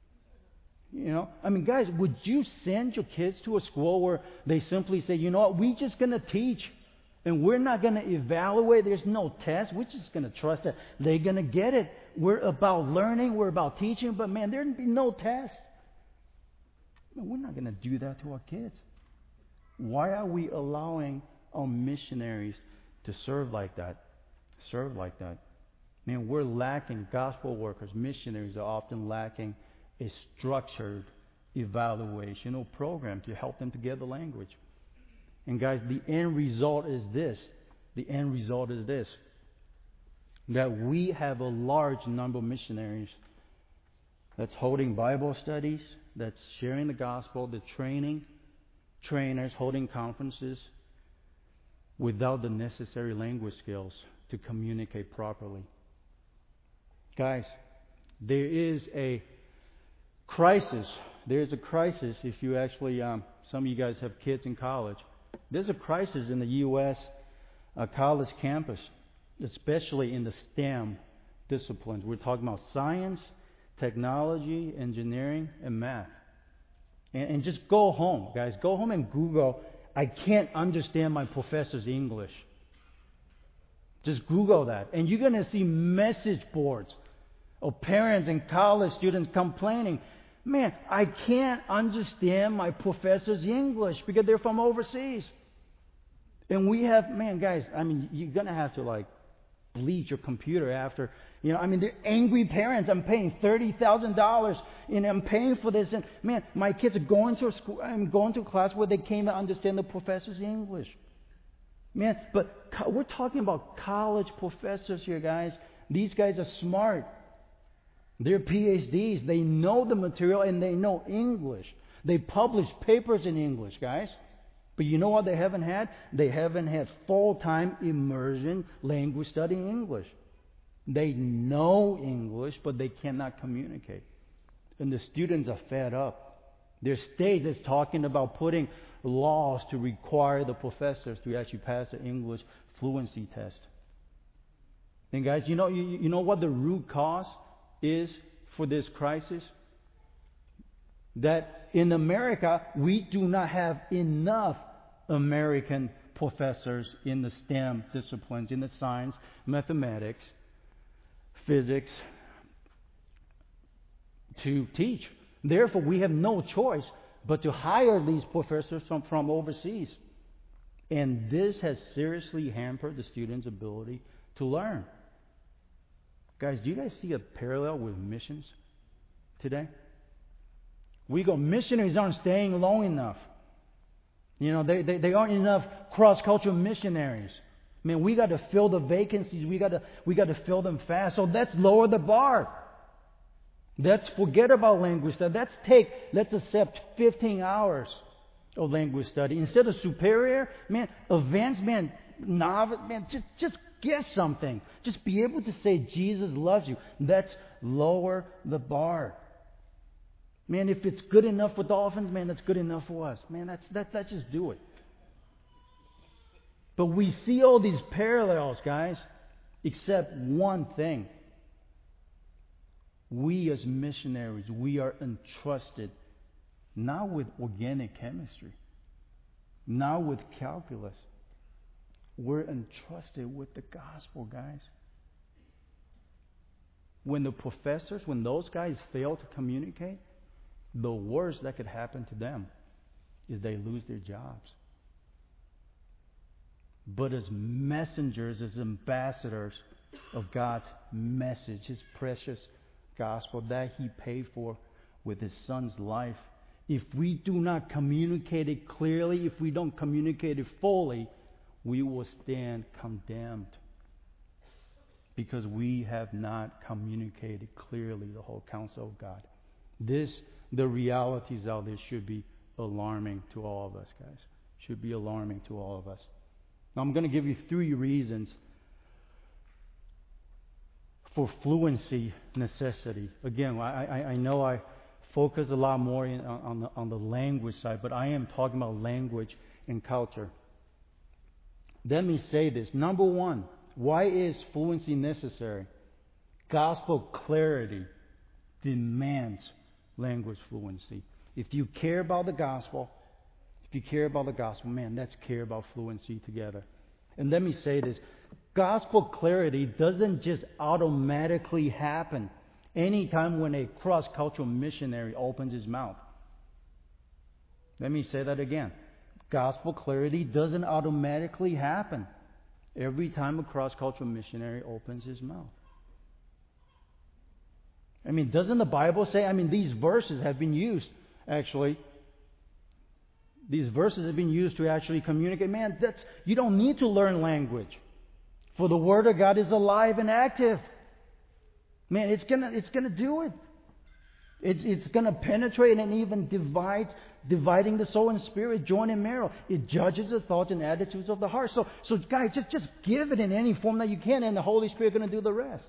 Guys, would you send your kids to a school where they simply say, we're just going to teach and we're not going to evaluate. There's no test. We're just going to trust that they're going to get it. We're about learning. We're about teaching. But man, there'd be no test. We're not going to do that to our kids. Why are we allowing our missionaries to serve like that? Man, we're lacking gospel workers. Missionaries are often lacking a structured evaluational program to help them to get the language. And guys, the end result is this. That we have a large number of missionaries that's holding Bible studies, that's sharing the gospel, the trainers, holding conferences without the necessary language skills to communicate properly. Guys, there is a crisis. There's a crisis if you actually, some of you guys have kids in college. There's a crisis in the U.S. College campus, especially in the STEM disciplines. We're talking about science, technology, engineering, and math. And just go home, guys. Go home and Google, I can't understand my professor's English. Just Google that. And you're going to see message boards of parents and college students complaining, man, I can't understand my professor's English because they're from overseas. And we have, guys, you're going to have to bleach your computer after, they're angry parents. I'm paying $30,000 and I'm paying for this. And man, my kids are going to school. I'm going to a class where they can't understand the professor's English. Man, but we're talking about college professors here, guys. These guys are smart. They're PhDs. They know the material and they know English. They publish papers in English, guys. But you know what they haven't had? They haven't had full-time immersion language study in English. They know English, but they cannot communicate. And the students are fed up. Their state is talking about putting laws to require the professors to actually pass the English fluency test. And guys, you know what the root cause is for this crisis? That in America, we do not have enough American professors in the STEM disciplines, in the science, mathematics, physics, to teach. Therefore, we have no choice but to hire these professors from overseas. And this has seriously hampered the students' ability to learn. Guys, do you guys see a parallel with missions today? We go, missionaries aren't staying long enough. You know, they aren't enough cross-cultural missionaries. Man, we got to fill the vacancies. We got to fill them fast. So let's lower the bar. Let's forget about language study. Let's accept 15 hours of language study instead of superior. Man, advanced, man, novice, man, just get something. Just be able to say Jesus loves you. Let's lower the bar. Man, if it's good enough for dolphins, man, that's good enough for us. Man, let's just do it. But we see all these parallels, guys, except one thing. We as missionaries, we are entrusted not with organic chemistry, not with calculus. We're entrusted with the gospel, guys. When those guys fail to communicate, the worst that could happen to them is they lose their jobs. But as messengers, as ambassadors of God's message, His precious gospel that He paid for with His Son's life, if we do not communicate it clearly, if we don't communicate it fully, we will stand condemned. Because we have not communicated clearly the whole counsel of God. The realities out there should be alarming to all of us, guys. Should be alarming to all of us. Now I'm going to give you 3 reasons for fluency necessity. Again, I know I focus a lot more on the language side, but I am talking about language and culture. Let me say this. Number 1, why is fluency necessary? Gospel clarity demands language fluency. If you care about the gospel, man, let's care about fluency together. And let me say this. Gospel clarity doesn't just automatically happen anytime when a cross-cultural missionary opens his mouth. Let me say that again. Gospel clarity doesn't automatically happen every time a cross-cultural missionary opens his mouth. I mean, doesn't the Bible say, these verses have been used, actually. These verses have been used to actually communicate. Man, you don't need to learn language. For the Word of God is alive and active. Man, it's gonna do it. It's gonna penetrate and even dividing the soul and spirit, joint and marrow. It judges the thoughts and attitudes of the heart. So guys, just give it in any form that you can, and the Holy Spirit is gonna do the rest.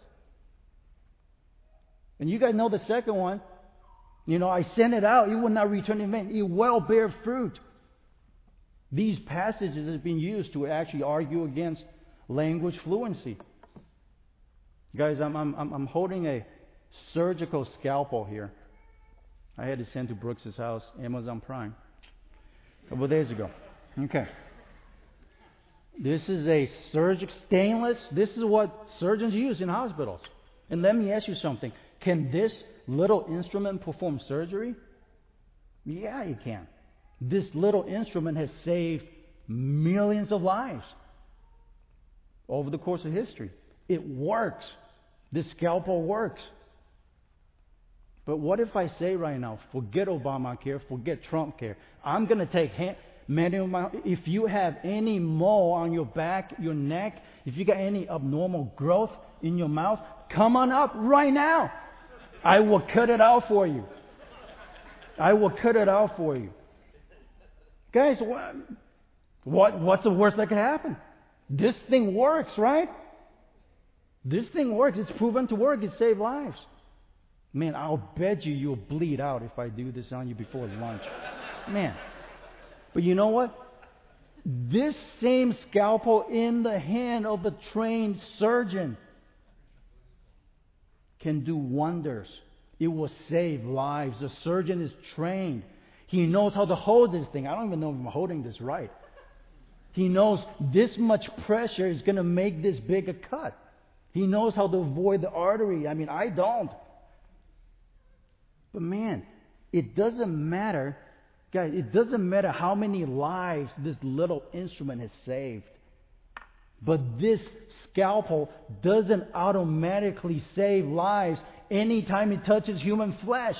And you guys know the second one. I sent it out. It will not return in vain. It will bear fruit. These passages have been used to actually argue against language fluency. Guys, I'm holding a surgical scalpel here. I had to send to Brooks' house, Amazon Prime, a couple of days ago. Okay. This is a stainless. This is what surgeons use in hospitals. And let me ask you something. Can this little instrument perform surgery? Yeah, it can. This little instrument has saved millions of lives over the course of history. It works. This scalpel works. But what if I say right now, forget Obamacare, forget Trump care. I'm going to take if you have any mole on your back, your neck, if you got any abnormal growth in your mouth, come on up right now. I will cut it out for you. I will cut it out for you. Guys, what's the worst that could happen? This thing works, right? This thing works. It's proven to work. It saves lives. Man, I'll bet you'll bleed out if I do this on you before lunch. Man. But you know what? This same scalpel in the hand of a trained surgeon can do wonders. It will save lives. The surgeon is trained. He knows how to hold this thing. I don't even know if I'm holding this right. He knows this much pressure is going to make this big a cut. He knows how to avoid the artery. I don't. But man, it doesn't matter, guys, it doesn't matter how many lives this little instrument has saved. But this scalpel doesn't automatically save lives anytime it touches human flesh.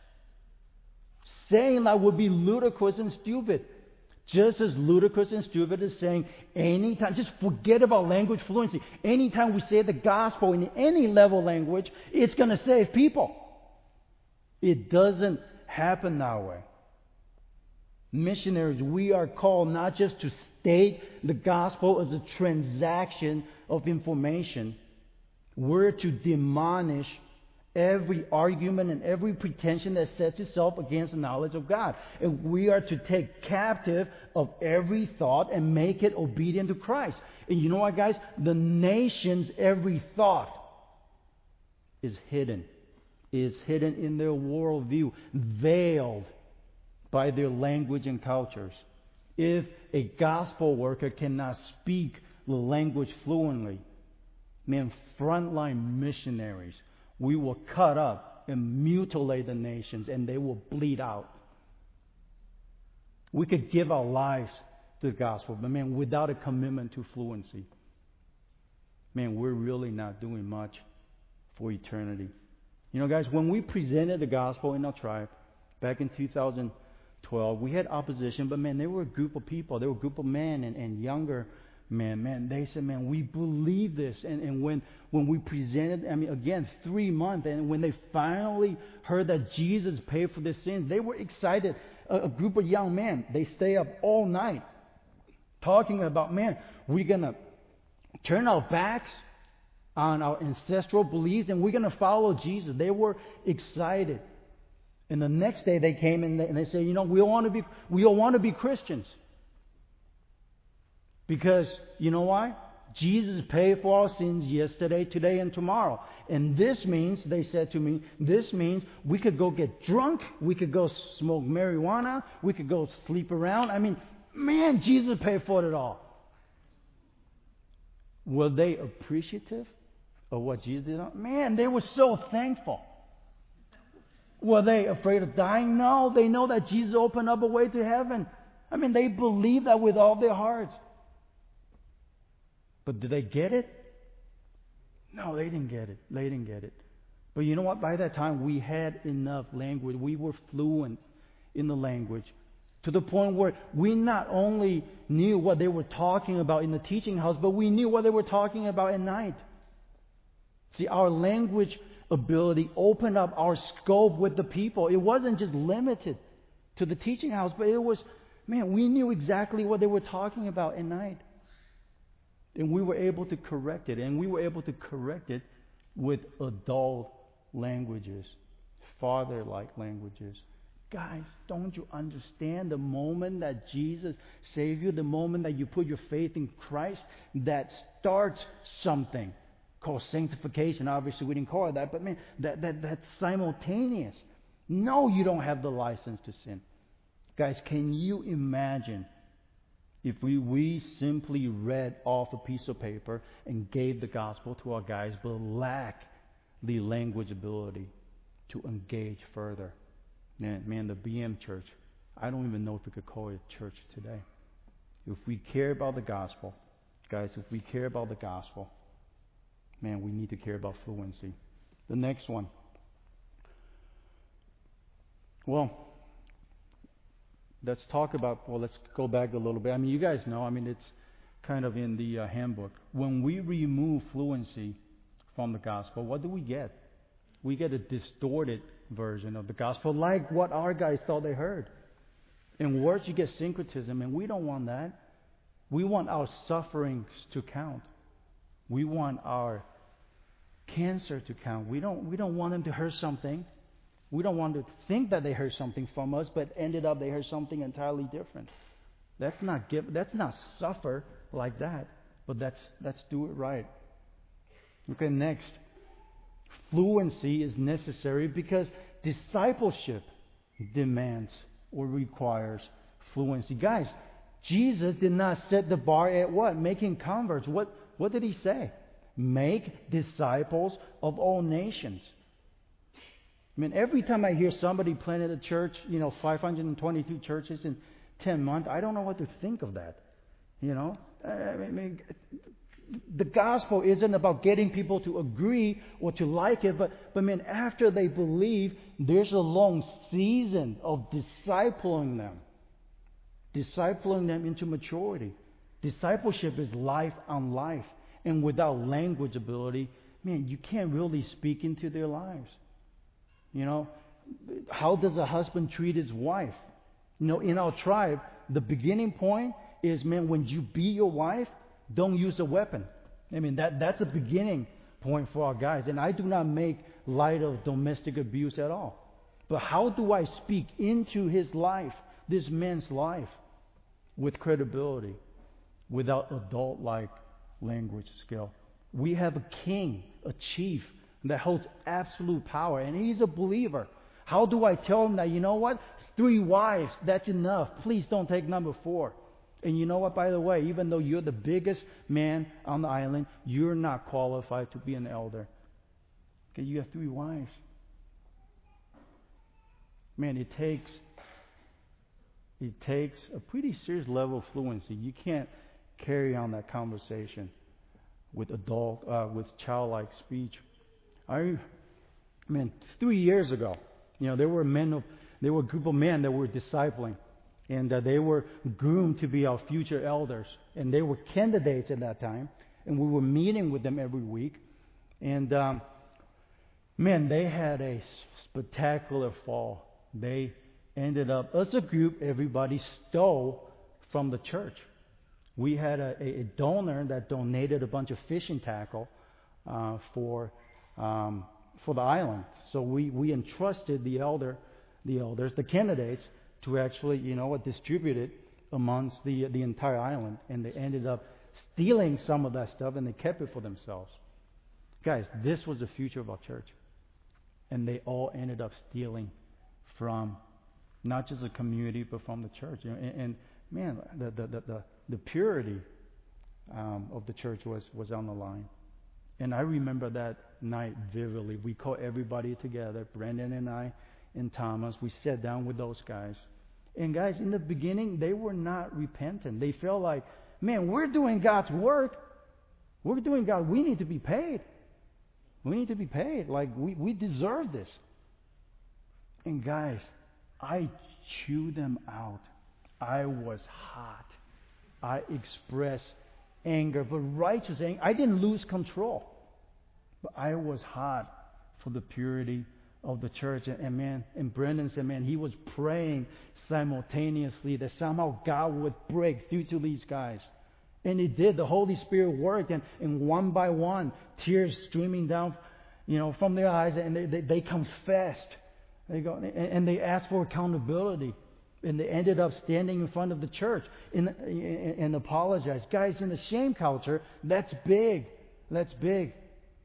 Saying that would be ludicrous and stupid. Just as ludicrous and stupid as saying anytime, just forget about language fluency. Anytime we say the gospel in any level language, it's going to save people. It doesn't happen that way. Missionaries, we are called not just to state the gospel as a transaction of information. We're to demolish every argument and every pretension that sets itself against the knowledge of God. And we are to take captive of every thought and make it obedient to Christ. And you know what, guys? The nation's every thought is hidden. Is hidden in their worldview, veiled by their language and cultures. If a gospel worker cannot speak the language fluently, man, frontline missionaries, we will cut up and mutilate the nations and they will bleed out. We could give our lives to the gospel, but man, without a commitment to fluency, man, we're really not doing much for eternity. You know, guys, when we presented the gospel in our tribe back in 2012, we had opposition, but man, they were a group of people. They were a group of men and younger men. Man, they said, man, we believe this. And when we presented, I mean, again, 3 months, and when they finally heard that Jesus paid for their sins, they were excited. A group of young men, they stay up all night talking about, man, we're going to turn our backs on our ancestral beliefs and we're going to follow Jesus. They were excited. And the next day they came and they said, you know, we all want to be Christians. Because, you know why? Jesus paid for our sins yesterday, today, and tomorrow. And this means, they said to me, this means we could go get drunk, we could go smoke marijuana, we could go sleep around. I mean, man, Jesus paid for it all. Were they appreciative of what Jesus did? Man, they were so thankful. Were they afraid of dying? No, they know that Jesus opened up a way to heaven. I mean, they believe that with all their hearts. But did they get it? No, they didn't get it. They didn't get it. But you know what? By that time, we had enough language. We were fluent in the language to the point where we not only knew what they were talking about in the teaching house, but we knew what they were talking about at night. See, our language ability opened up our scope with the people. It wasn't just limited to the teaching house, but it was, man, we knew exactly what they were talking about at night. And we were able to correct it. And we were able to correct it with adult languages, father-like languages. Guys, don't you understand the moment that Jesus saved you, the moment that you put your faith in Christ, that starts something called sanctification. Obviously, we didn't call it that, but man, that's simultaneous. No, you don't have the license to sin. Guys, can you imagine if we simply read off a piece of paper and gave the gospel to our guys, but lack the language ability to engage further? Man, the BM church, I don't even know if we could call it a church today. If we care about the gospel, guys, if we care about the gospel, man, we need to care about fluency. The next one. Well, let's go back a little bit. I mean, you guys know, it's kind of in the handbook. When we remove fluency from the gospel, what do we get? We get a distorted version of the gospel, like what our guys thought they heard. In words, you get syncretism, and we don't want that. We want our sufferings to count. We want our cancer to count. We don't want them to hear something. We don't want to think that they heard something from us, but ended up they heard something entirely different. Let's not suffer like that. But let's do it right. Okay, next. Fluency is necessary because discipleship demands or requires fluency. Guys, Jesus did not set the bar at what? Making converts. What did he say? Make disciples of all nations. I mean, every time I hear somebody planted a church, 522 churches in 10 months, I don't know what to think of that. I mean, the gospel isn't about getting people to agree or to like it, but man, after they believe, there's a long season of discipling them into maturity. Discipleship is life on life. And without language ability, man, you can't really speak into their lives. How does a husband treat his wife? In our tribe, the beginning point is, man, when you beat your wife, don't use a weapon. I mean, that's a beginning point for our guys. And I do not make light of domestic abuse at all. But how do I speak into his life, this man's life, with credibility, without adult-like language skill? We have a king, a chief, that holds absolute power, and he's a believer. How do I tell him that, 3 wives, that's enough. Please don't take number 4. And you know what, by the way, even though you're the biggest man on the island, you're not qualified to be an elder. Okay, you have 3 wives. Man, it takes a pretty serious level of fluency. You can't carry on that conversation with childlike speech. 3 years ago, there were a group of men that were discipling, and they were groomed to be our future elders, and they were candidates at that time, and we were meeting with them every week, and they had a spectacular fall. They ended up, as a group, everybody stole from the church. We had a donor that donated a bunch of fishing tackle for the island. So we entrusted the elders, the candidates, to actually, distribute it amongst the entire island. And they ended up stealing some of that stuff, and they kept it for themselves. Guys, this was the future of our church. And they all ended up stealing from not just the community, but from the church. And man, the purity of the church was on the line. And I remember that night vividly. We called everybody together, Brandon and I and Thomas. We sat down with those guys. And guys, in the beginning, they were not repentant. They felt like, man, we're doing God's work. We're doing God. We need to be paid. We need to be paid. Like, we deserve this. And guys, I chewed them out. I was hot. I expressed anger, but righteous anger. I didn't lose control. But I was hot for the purity of the church. And Brendan said, man, he was praying simultaneously that somehow God would break through to these guys. And He did. The Holy Spirit worked, and one by one, tears streaming down, from their eyes, and they confessed. They go and they asked for accountability, and they ended up standing in front of the church and apologized. Guys, in the shame culture, that's big. That's big.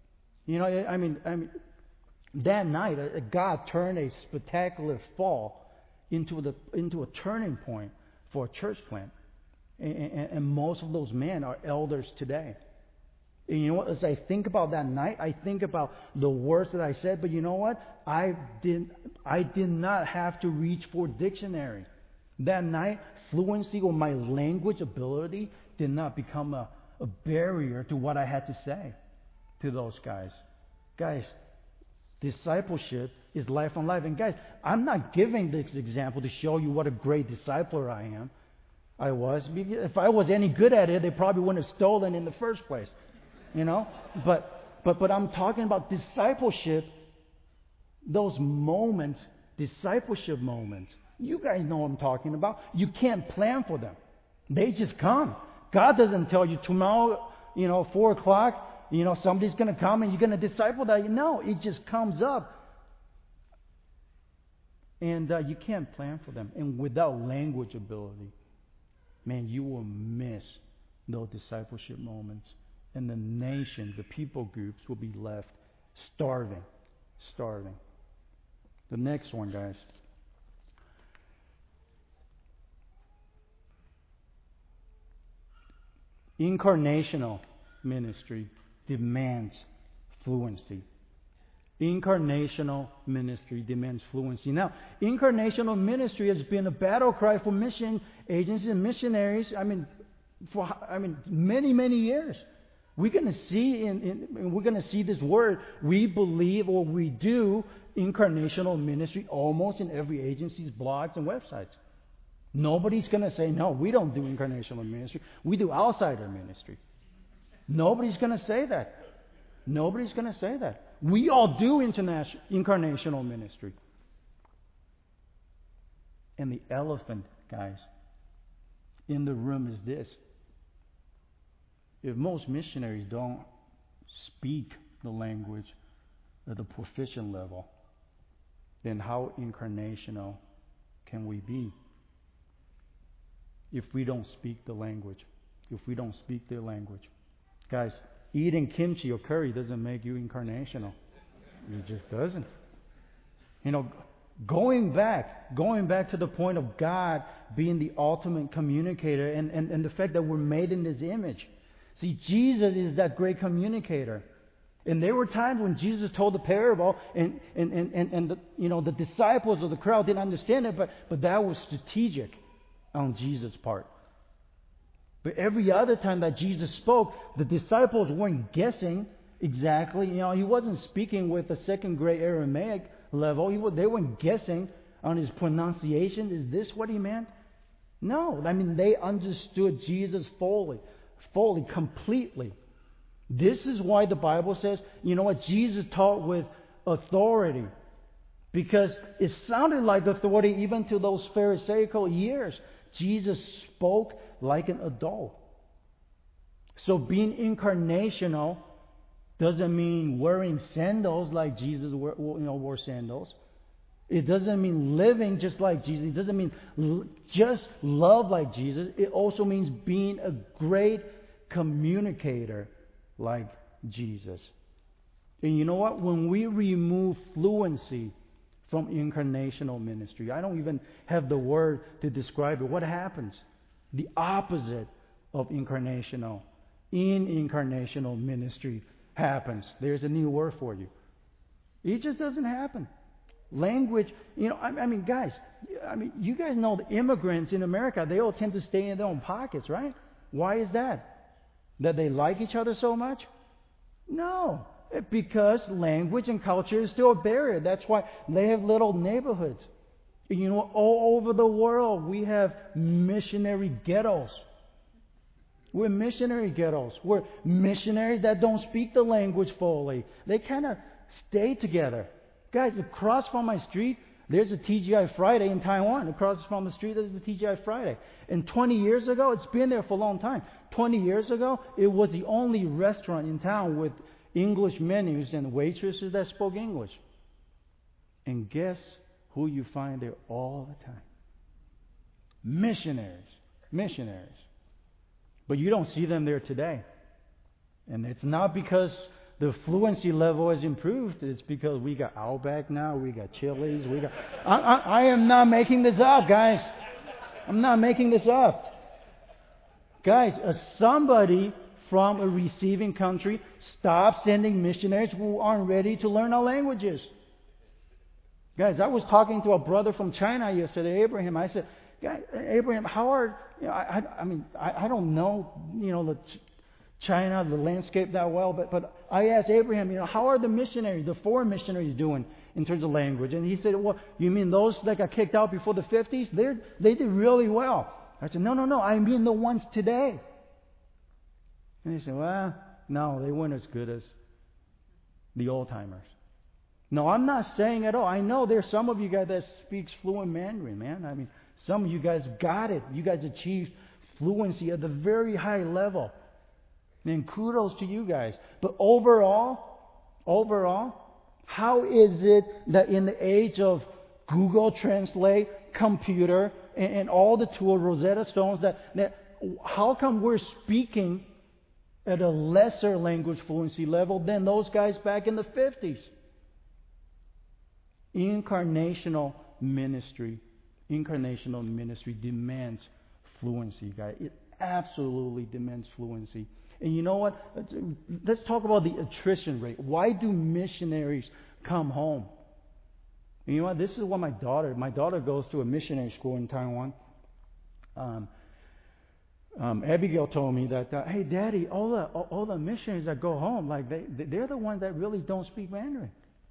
That night, God turned a spectacular fall into a turning point for a church plant. And most of those men are elders today. And you know what? As I think about that night, I think about the words that I said. But you know what? I did not have to reach for dictionary. That night, fluency or my language ability did not become a barrier to what I had to say to those guys. Guys, discipleship is life on life. And guys, I'm not giving this example to show you what a great discipler I was. If I was any good at it, they probably wouldn't have stolen in the first place. But I'm talking about discipleship, those moments, discipleship moments. You guys know what I'm talking about. You can't plan for them. They just come. God doesn't tell you tomorrow, 4 o'clock, somebody's going to come and you're going to disciple that. No, it just comes up. And you can't plan for them. And without language ability, man, you will miss those discipleship moments. And the nation, the people groups will be left starving. The next one, guys. Incarnational ministry demands fluency. Incarnational ministry demands fluency. Now, incarnational ministry has been a battle cry for mission agencies and missionaries. For many, many years. We're going to see this word. We believe or we do incarnational ministry almost in every agency's blogs and websites. Nobody's going to say, no, we don't do incarnational ministry. We do outsider ministry. Nobody's going to say that. Nobody's going to say that. We all do incarnational ministry. And the elephant, guys, in the room is this. If most missionaries don't speak the language at the proficient level, then how incarnational can we be? If we don't speak the language. If we don't speak their language. Guys, eating kimchi or curry doesn't make you incarnational. It just doesn't. Going back to the point of God being the ultimate communicator and the fact that we're made in His image. See, Jesus is that great communicator. And there were times when Jesus told the parable and the disciples of the crowd didn't understand it, but that was strategic on Jesus' part. But every other time that Jesus spoke, the disciples weren't guessing exactly. He wasn't speaking with a second-grade Aramaic level. They weren't guessing on His pronunciation. Is this what He meant? No. They understood Jesus fully, completely. This is why the Bible says, Jesus taught with authority. Because it sounded like authority even to those Pharisaical years. Jesus spoke like an adult. So being incarnational doesn't mean wearing sandals like Jesus wore sandals. It doesn't mean living just like Jesus. It doesn't mean just love like Jesus. It also means being a great communicator like Jesus. And you know what? When we remove fluency from incarnational ministry, I don't even have the word to describe it. What happens? The opposite of incarnational in incarnational ministry happens. There's a new word for you. It just doesn't happen. Language, guys, you guys know the immigrants in America, they all tend to stay in their own pockets, right? Why is that? That they like each other so much? No. Because language and culture is still a barrier. That's why they have little neighborhoods. All over the world we have missionary ghettos. We're missionary ghettos. We're missionaries that don't speak the language fully. They kind of stay together. Guys, across from my street, there's a TGI Friday in Taiwan. Across from the street, there's a TGI Friday. And 20 years ago, it's been there for a long time. 20 years ago, it was the only restaurant in town with English menus and waitresses that spoke English. And guess who you find there all the time? Missionaries. Missionaries. But you don't see them there today. And it's not because the fluency level has improved. It's because we got Outback now. We got Chili's. I am not making this up, guys. I'm not making this up. Guys, somebody from a receiving country stop sending missionaries who aren't ready to learn our languages. Guys, I was talking to a brother from China yesterday, Abraham. I said, "Guy, Abraham, how are I don't know the China, the landscape that well, but I asked Abraham, how are the missionaries, the foreign missionaries doing in terms of language?" And he said, "Well, you mean those that got kicked out before the 50s? They did really well." I said, No, I mean the ones today. And he said, "Well, no, they weren't as good as the old-timers." No, I'm not saying at all. I know there's some of you guys that speaks fluent Mandarin, man. Some of you guys got it. You guys achieved fluency at the very high level. And kudos to you guys. But overall, how is it that in the age of Google Translate, computer, and all the tools, Rosetta Stones, that how come we're speaking at a lesser language fluency level than those guys back in the 50s? Incarnational ministry demands fluency, guys. It absolutely demands fluency. And you know what? Let's talk about the attrition rate. Why do missionaries come home. And you know what? This is what my daughter goes to a missionary school in Taiwan. Abigail told me that, hey, Daddy, all the missionaries that go home, like they're the ones that really don't speak Mandarin.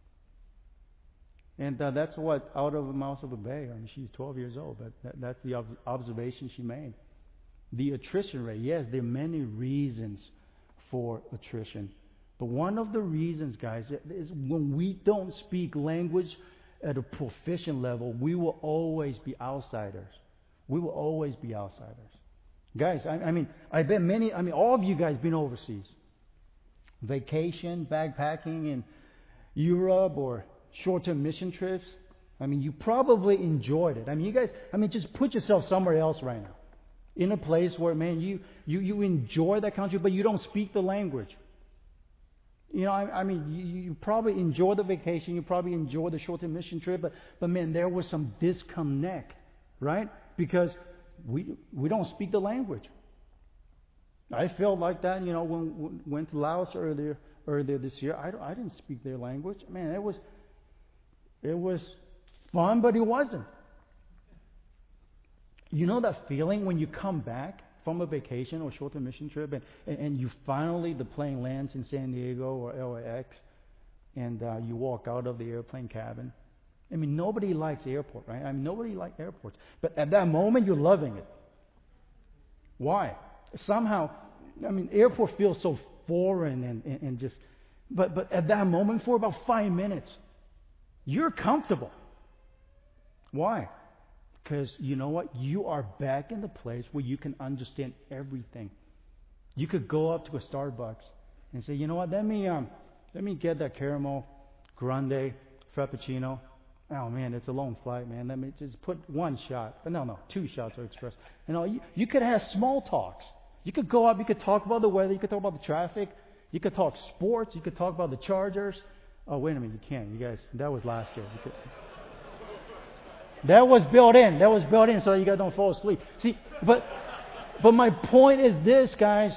And that's what out of the mouth of a babe. I mean, she's 12 years old, but that's the observation she made. The attrition rate, yes, there are many reasons for attrition. But one of the reasons, guys, is when we don't speak language at a proficient level, we will always be outsiders. We will always be outsiders. Guys, I bet all of you guys been overseas. Vacation, backpacking in Europe or short-term mission trips. You probably enjoyed it. You guys, just put yourself somewhere else right now. In a place where, you enjoy that country, but you don't speak the language. You probably enjoy the vacation, you probably enjoy the short-term mission trip, but man, there was some disconnect, right? Because we don't speak the language. I felt like that, when went to Laos earlier this year. I didn't speak their language. Man, it was fun, but it wasn't. You know that feeling when you come back from a vacation or short-term mission trip and you finally, the plane lands in San Diego or LAX and you walk out of the airplane cabin. Nobody likes airport, right? Nobody likes airports. But at that moment, you're loving it. Why? Somehow, airport feels so foreign and just... But at that moment, for about 5 minutes, you're comfortable. Why? Because you know what? You are back in the place where you can understand everything. You could go up to a Starbucks and say, you know what? Let me get that caramel grande frappuccino. Oh man, it's a long flight, man. Let me just put one shot. No, 2 shots of espresso. You could have small talks. You could go up. You could talk about the weather. You could talk about the traffic. You could talk sports. You could talk about the Chargers. Oh wait a minute, you can't. You guys, that was last year. That was built in, so you guys don't fall asleep. See, but my point is this, guys.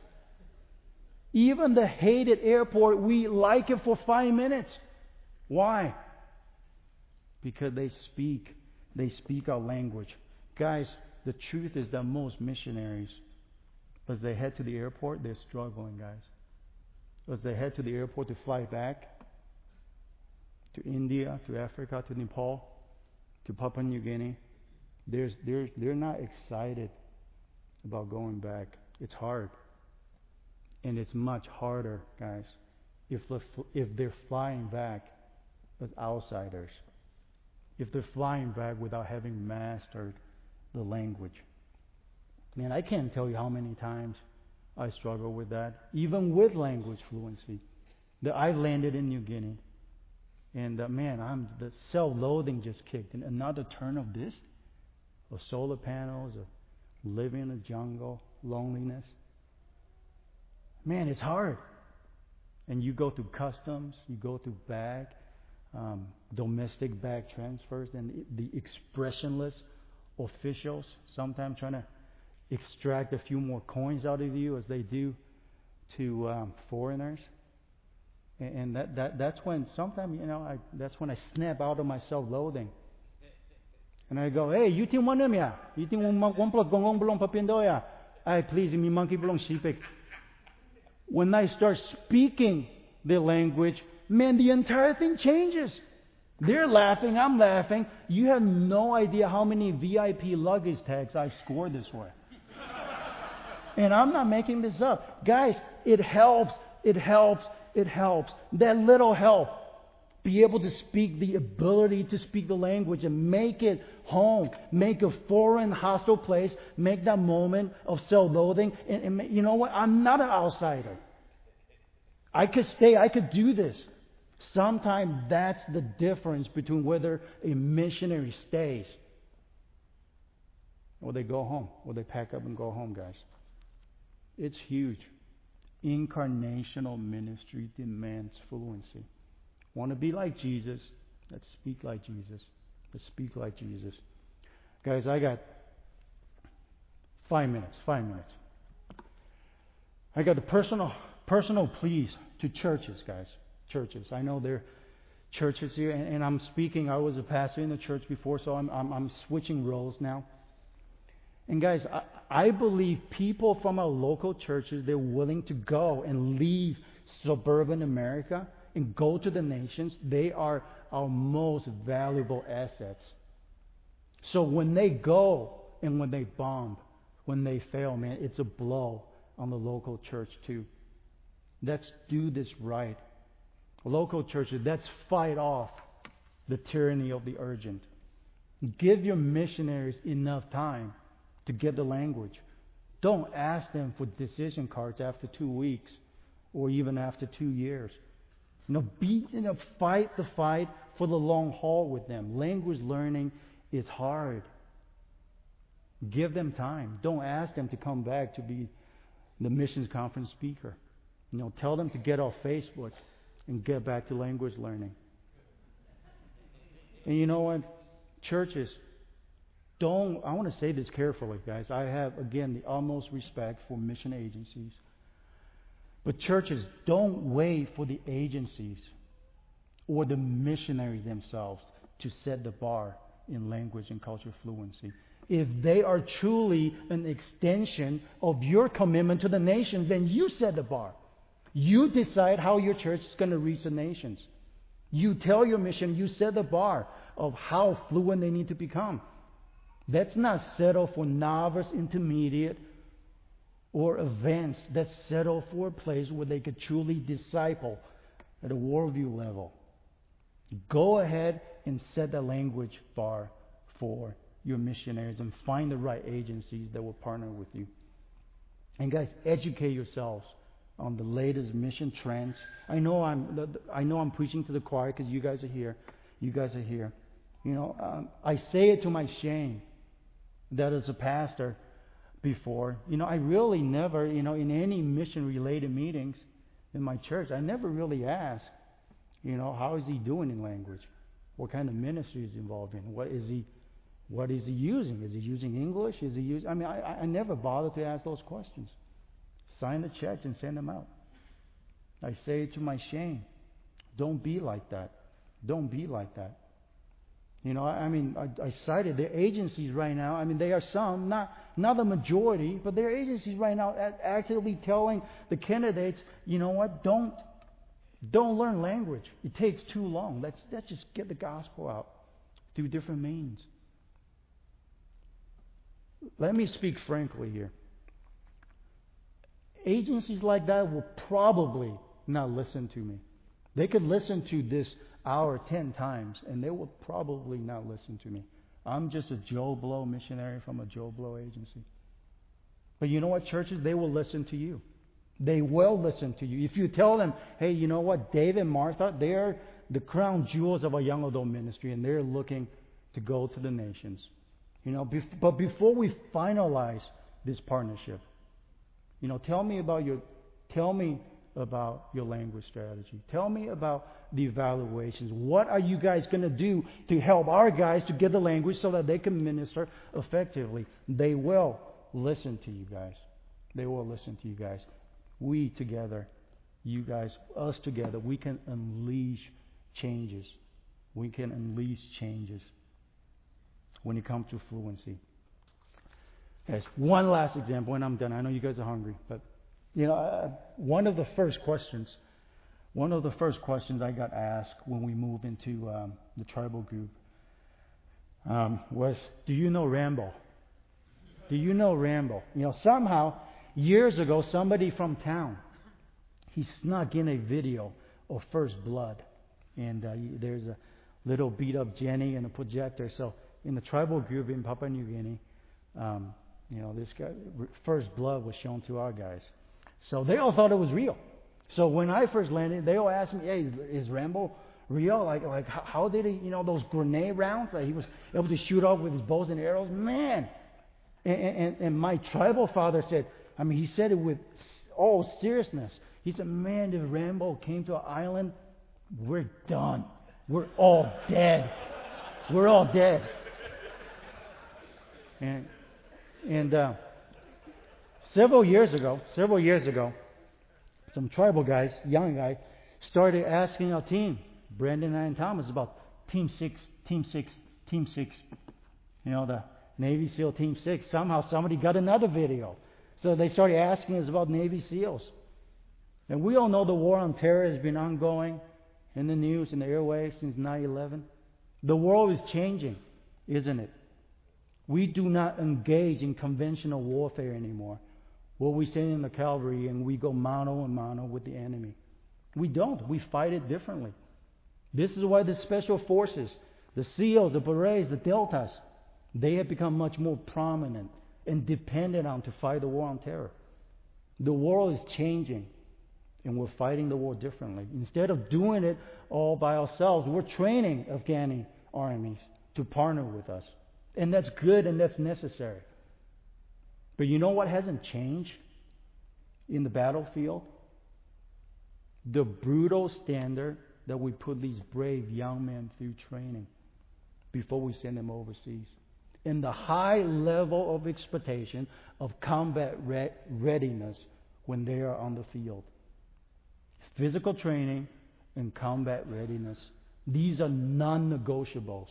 Even the hated airport, we like it for 5 minutes. Why? Because they speak our language. Guys, the truth is that most missionaries, as they head to the airport, they're struggling, guys. As they head to the airport to fly back to India, to Africa, to Nepal, to Papua New Guinea, they're not excited about going back. It's hard. And it's much harder, guys, if they're flying back as outsiders. If they're flying back without having mastered the language. Man, I can't tell you how many times I struggle with that, even with language fluency. That I landed in New Guinea. And man, the self-loathing just kicked in. Another turn of this, of solar panels, of living in the jungle, loneliness. Man, it's hard. And you go through customs, you go through domestic bag transfers, and the expressionless officials sometimes trying to extract a few more coins out of you as they do to foreigners. And that's when sometimes, that's when I snap out of my self-loathing. And I go, hey, you think one of ya? You think one plus gong belong papindo ya? Ay, please, me monkey belong shipik. When I start speaking the language, man, the entire thing changes. They're laughing, I'm laughing. You have no idea how many VIP luggage tags I scored this way. And I'm not making this up. Guys, it helps. That little help. Be able to speak, the ability to speak the language and make it home. Make a foreign, hostile place. Make that moment of self-loathing. And you know what? I'm not an outsider. I could stay. I could do this. Sometimes that's the difference between whether a missionary stays or they go home, or they pack up and go home, guys. It's huge. Incarnational ministry demands fluency. Want to be like Jesus? Let's speak like Jesus. Let's speak like Jesus. Guys, I got 5 minutes. I got the personal pleas to churches, guys. Churches. I know they're churches here, and I'm speaking. I was a pastor in the church before, so I'm switching roles now. And guys, I believe people from our local churches, they're willing to go and leave suburban America and go to the nations. They are our most valuable assets. So when they go and when they bomb, when they fail, man, it's a blow on the local church too. Let's do this right. Local churches, let's fight off the tyranny of the urgent. Give your missionaries enough time to get the language. Don't ask them for decision cards after 2 weeks or even after 2 years. Fight the fight for the long haul with them. Language learning is hard. Give them time. Don't ask them to come back to be the missions conference speaker. Tell them to get off Facebook and get back to language learning. And you know what? Churches, I want to say this carefully, guys. I have, again, the utmost respect for mission agencies. But churches, don't wait for the agencies or the missionaries themselves to set the bar in language and culture fluency. If they are truly an extension of your commitment to the nations, then you set the bar. You decide how your church is going to reach the nations. You tell your mission, you set the bar of how fluent they need to become. Let's not settle for novice, intermediate, or advanced. Let's settle for a place where they could truly disciple at a worldview level. Go ahead and set the language bar for your missionaries and find the right agencies that will partner with you. And guys, educate yourselves on the latest mission trends. I know I'm preaching to the choir because you guys are here. I say it to my shame that as a pastor before, I really never, in any mission-related meetings in my church, I never really ask, how is he doing in language? What kind of ministry is he involved in? What is he using? Is he using English? I never bother to ask those questions. Sign the checks and send them out. I say it to my shame. Don't be like that. Don't be like that. I cited the agencies right now. There are some, not the majority, but there are agencies right now actively telling the candidates, don't learn language. It takes too long. Let's just get the gospel out through different means. Let me speak frankly here. Agencies like that will probably not listen to me. They could listen to this hour 10 times, and they will probably not listen to me. I'm just a Joe Blow missionary from a Joe Blow agency. But you know what, churches? They will listen to you. They will listen to you. If you tell them, hey, you know what, Dave and Martha, they're the crown jewels of our young adult ministry, and they're looking to go to the nations. But before we finalize this partnership, tell me about your language strategy. Tell me about the evaluations. What are you guys going to do to help our guys to get the language so that they can minister effectively? They will listen to you guys. They will listen to you guys. We together, you guys, us together, we can unleash changes. We can unleash changes when it comes to fluency. Yes, one last example, and I'm done. I know you guys are hungry, but one of the first questions I got asked when we moved into the tribal group was, "Do you know Rambo? Do you know Rambo?" Somehow years ago, somebody from town, he snuck in a video of First Blood, and there's a little beat up Jenny and a projector. So in the tribal group in Papua New Guinea, this guy, First Blood was shown to our guys. So they all thought it was real. So when I first landed, they all asked me, "Hey, is Rambo real? Like how did he, those grenade rounds that he was able to shoot off with his bows and arrows? Man!" And my tribal father said, he said it with all seriousness. He said, "Man, if Rambo came to our island, we're done. We're all dead. We're all dead." And several years ago, some tribal guys, young guy, started asking our team, Brandon and Thomas about Team 6. The Navy SEAL Team 6. Somehow somebody got another video. So they started asking us about Navy SEALs. And we all know the war on terror has been ongoing in the news, in the airwaves since 9/11. The world is changing, isn't it? We do not engage in conventional warfare anymore, where we stand in the cavalry and we go mano a mano with the enemy. We don't. We fight it differently. This is why the special forces, the SEALs, the Berets, the Deltas, they have become much more prominent and dependent on to fight the war on terror. The world is changing, and we're fighting the war differently. Instead of doing it all by ourselves, we're training Afghani armies to partner with us. And that's good and that's necessary. But you know what hasn't changed in the battlefield? The brutal standard that we put these brave young men through training before we send them overseas. And the high level of expectation of combat readiness when they are on the field. Physical training and combat readiness. These are non-negotiables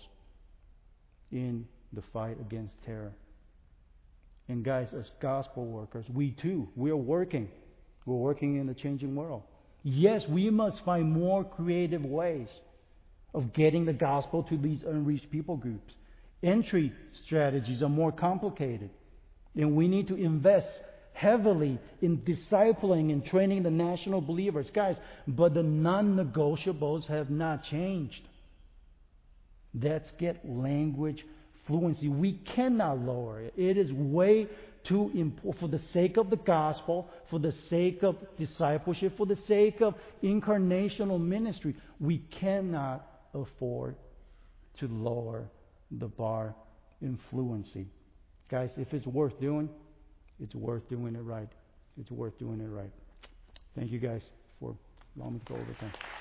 in the fight against terror. And guys, as gospel workers, we're working. We're working in the changing world. Yes, we must find more creative ways of getting the gospel to these unreached people groups. Entry strategies are more complicated. And we need to invest heavily in discipling and training the national believers. Guys, but the non-negotiables have not changed. Let's get language fluency. We cannot lower it. It is way too important for the sake of the gospel, for the sake of discipleship, for the sake of incarnational ministry. We cannot afford to lower the bar in fluency. Guys, if it's worth doing, it's worth doing it right. It's worth doing it right. Thank you guys for allowing me to go over time.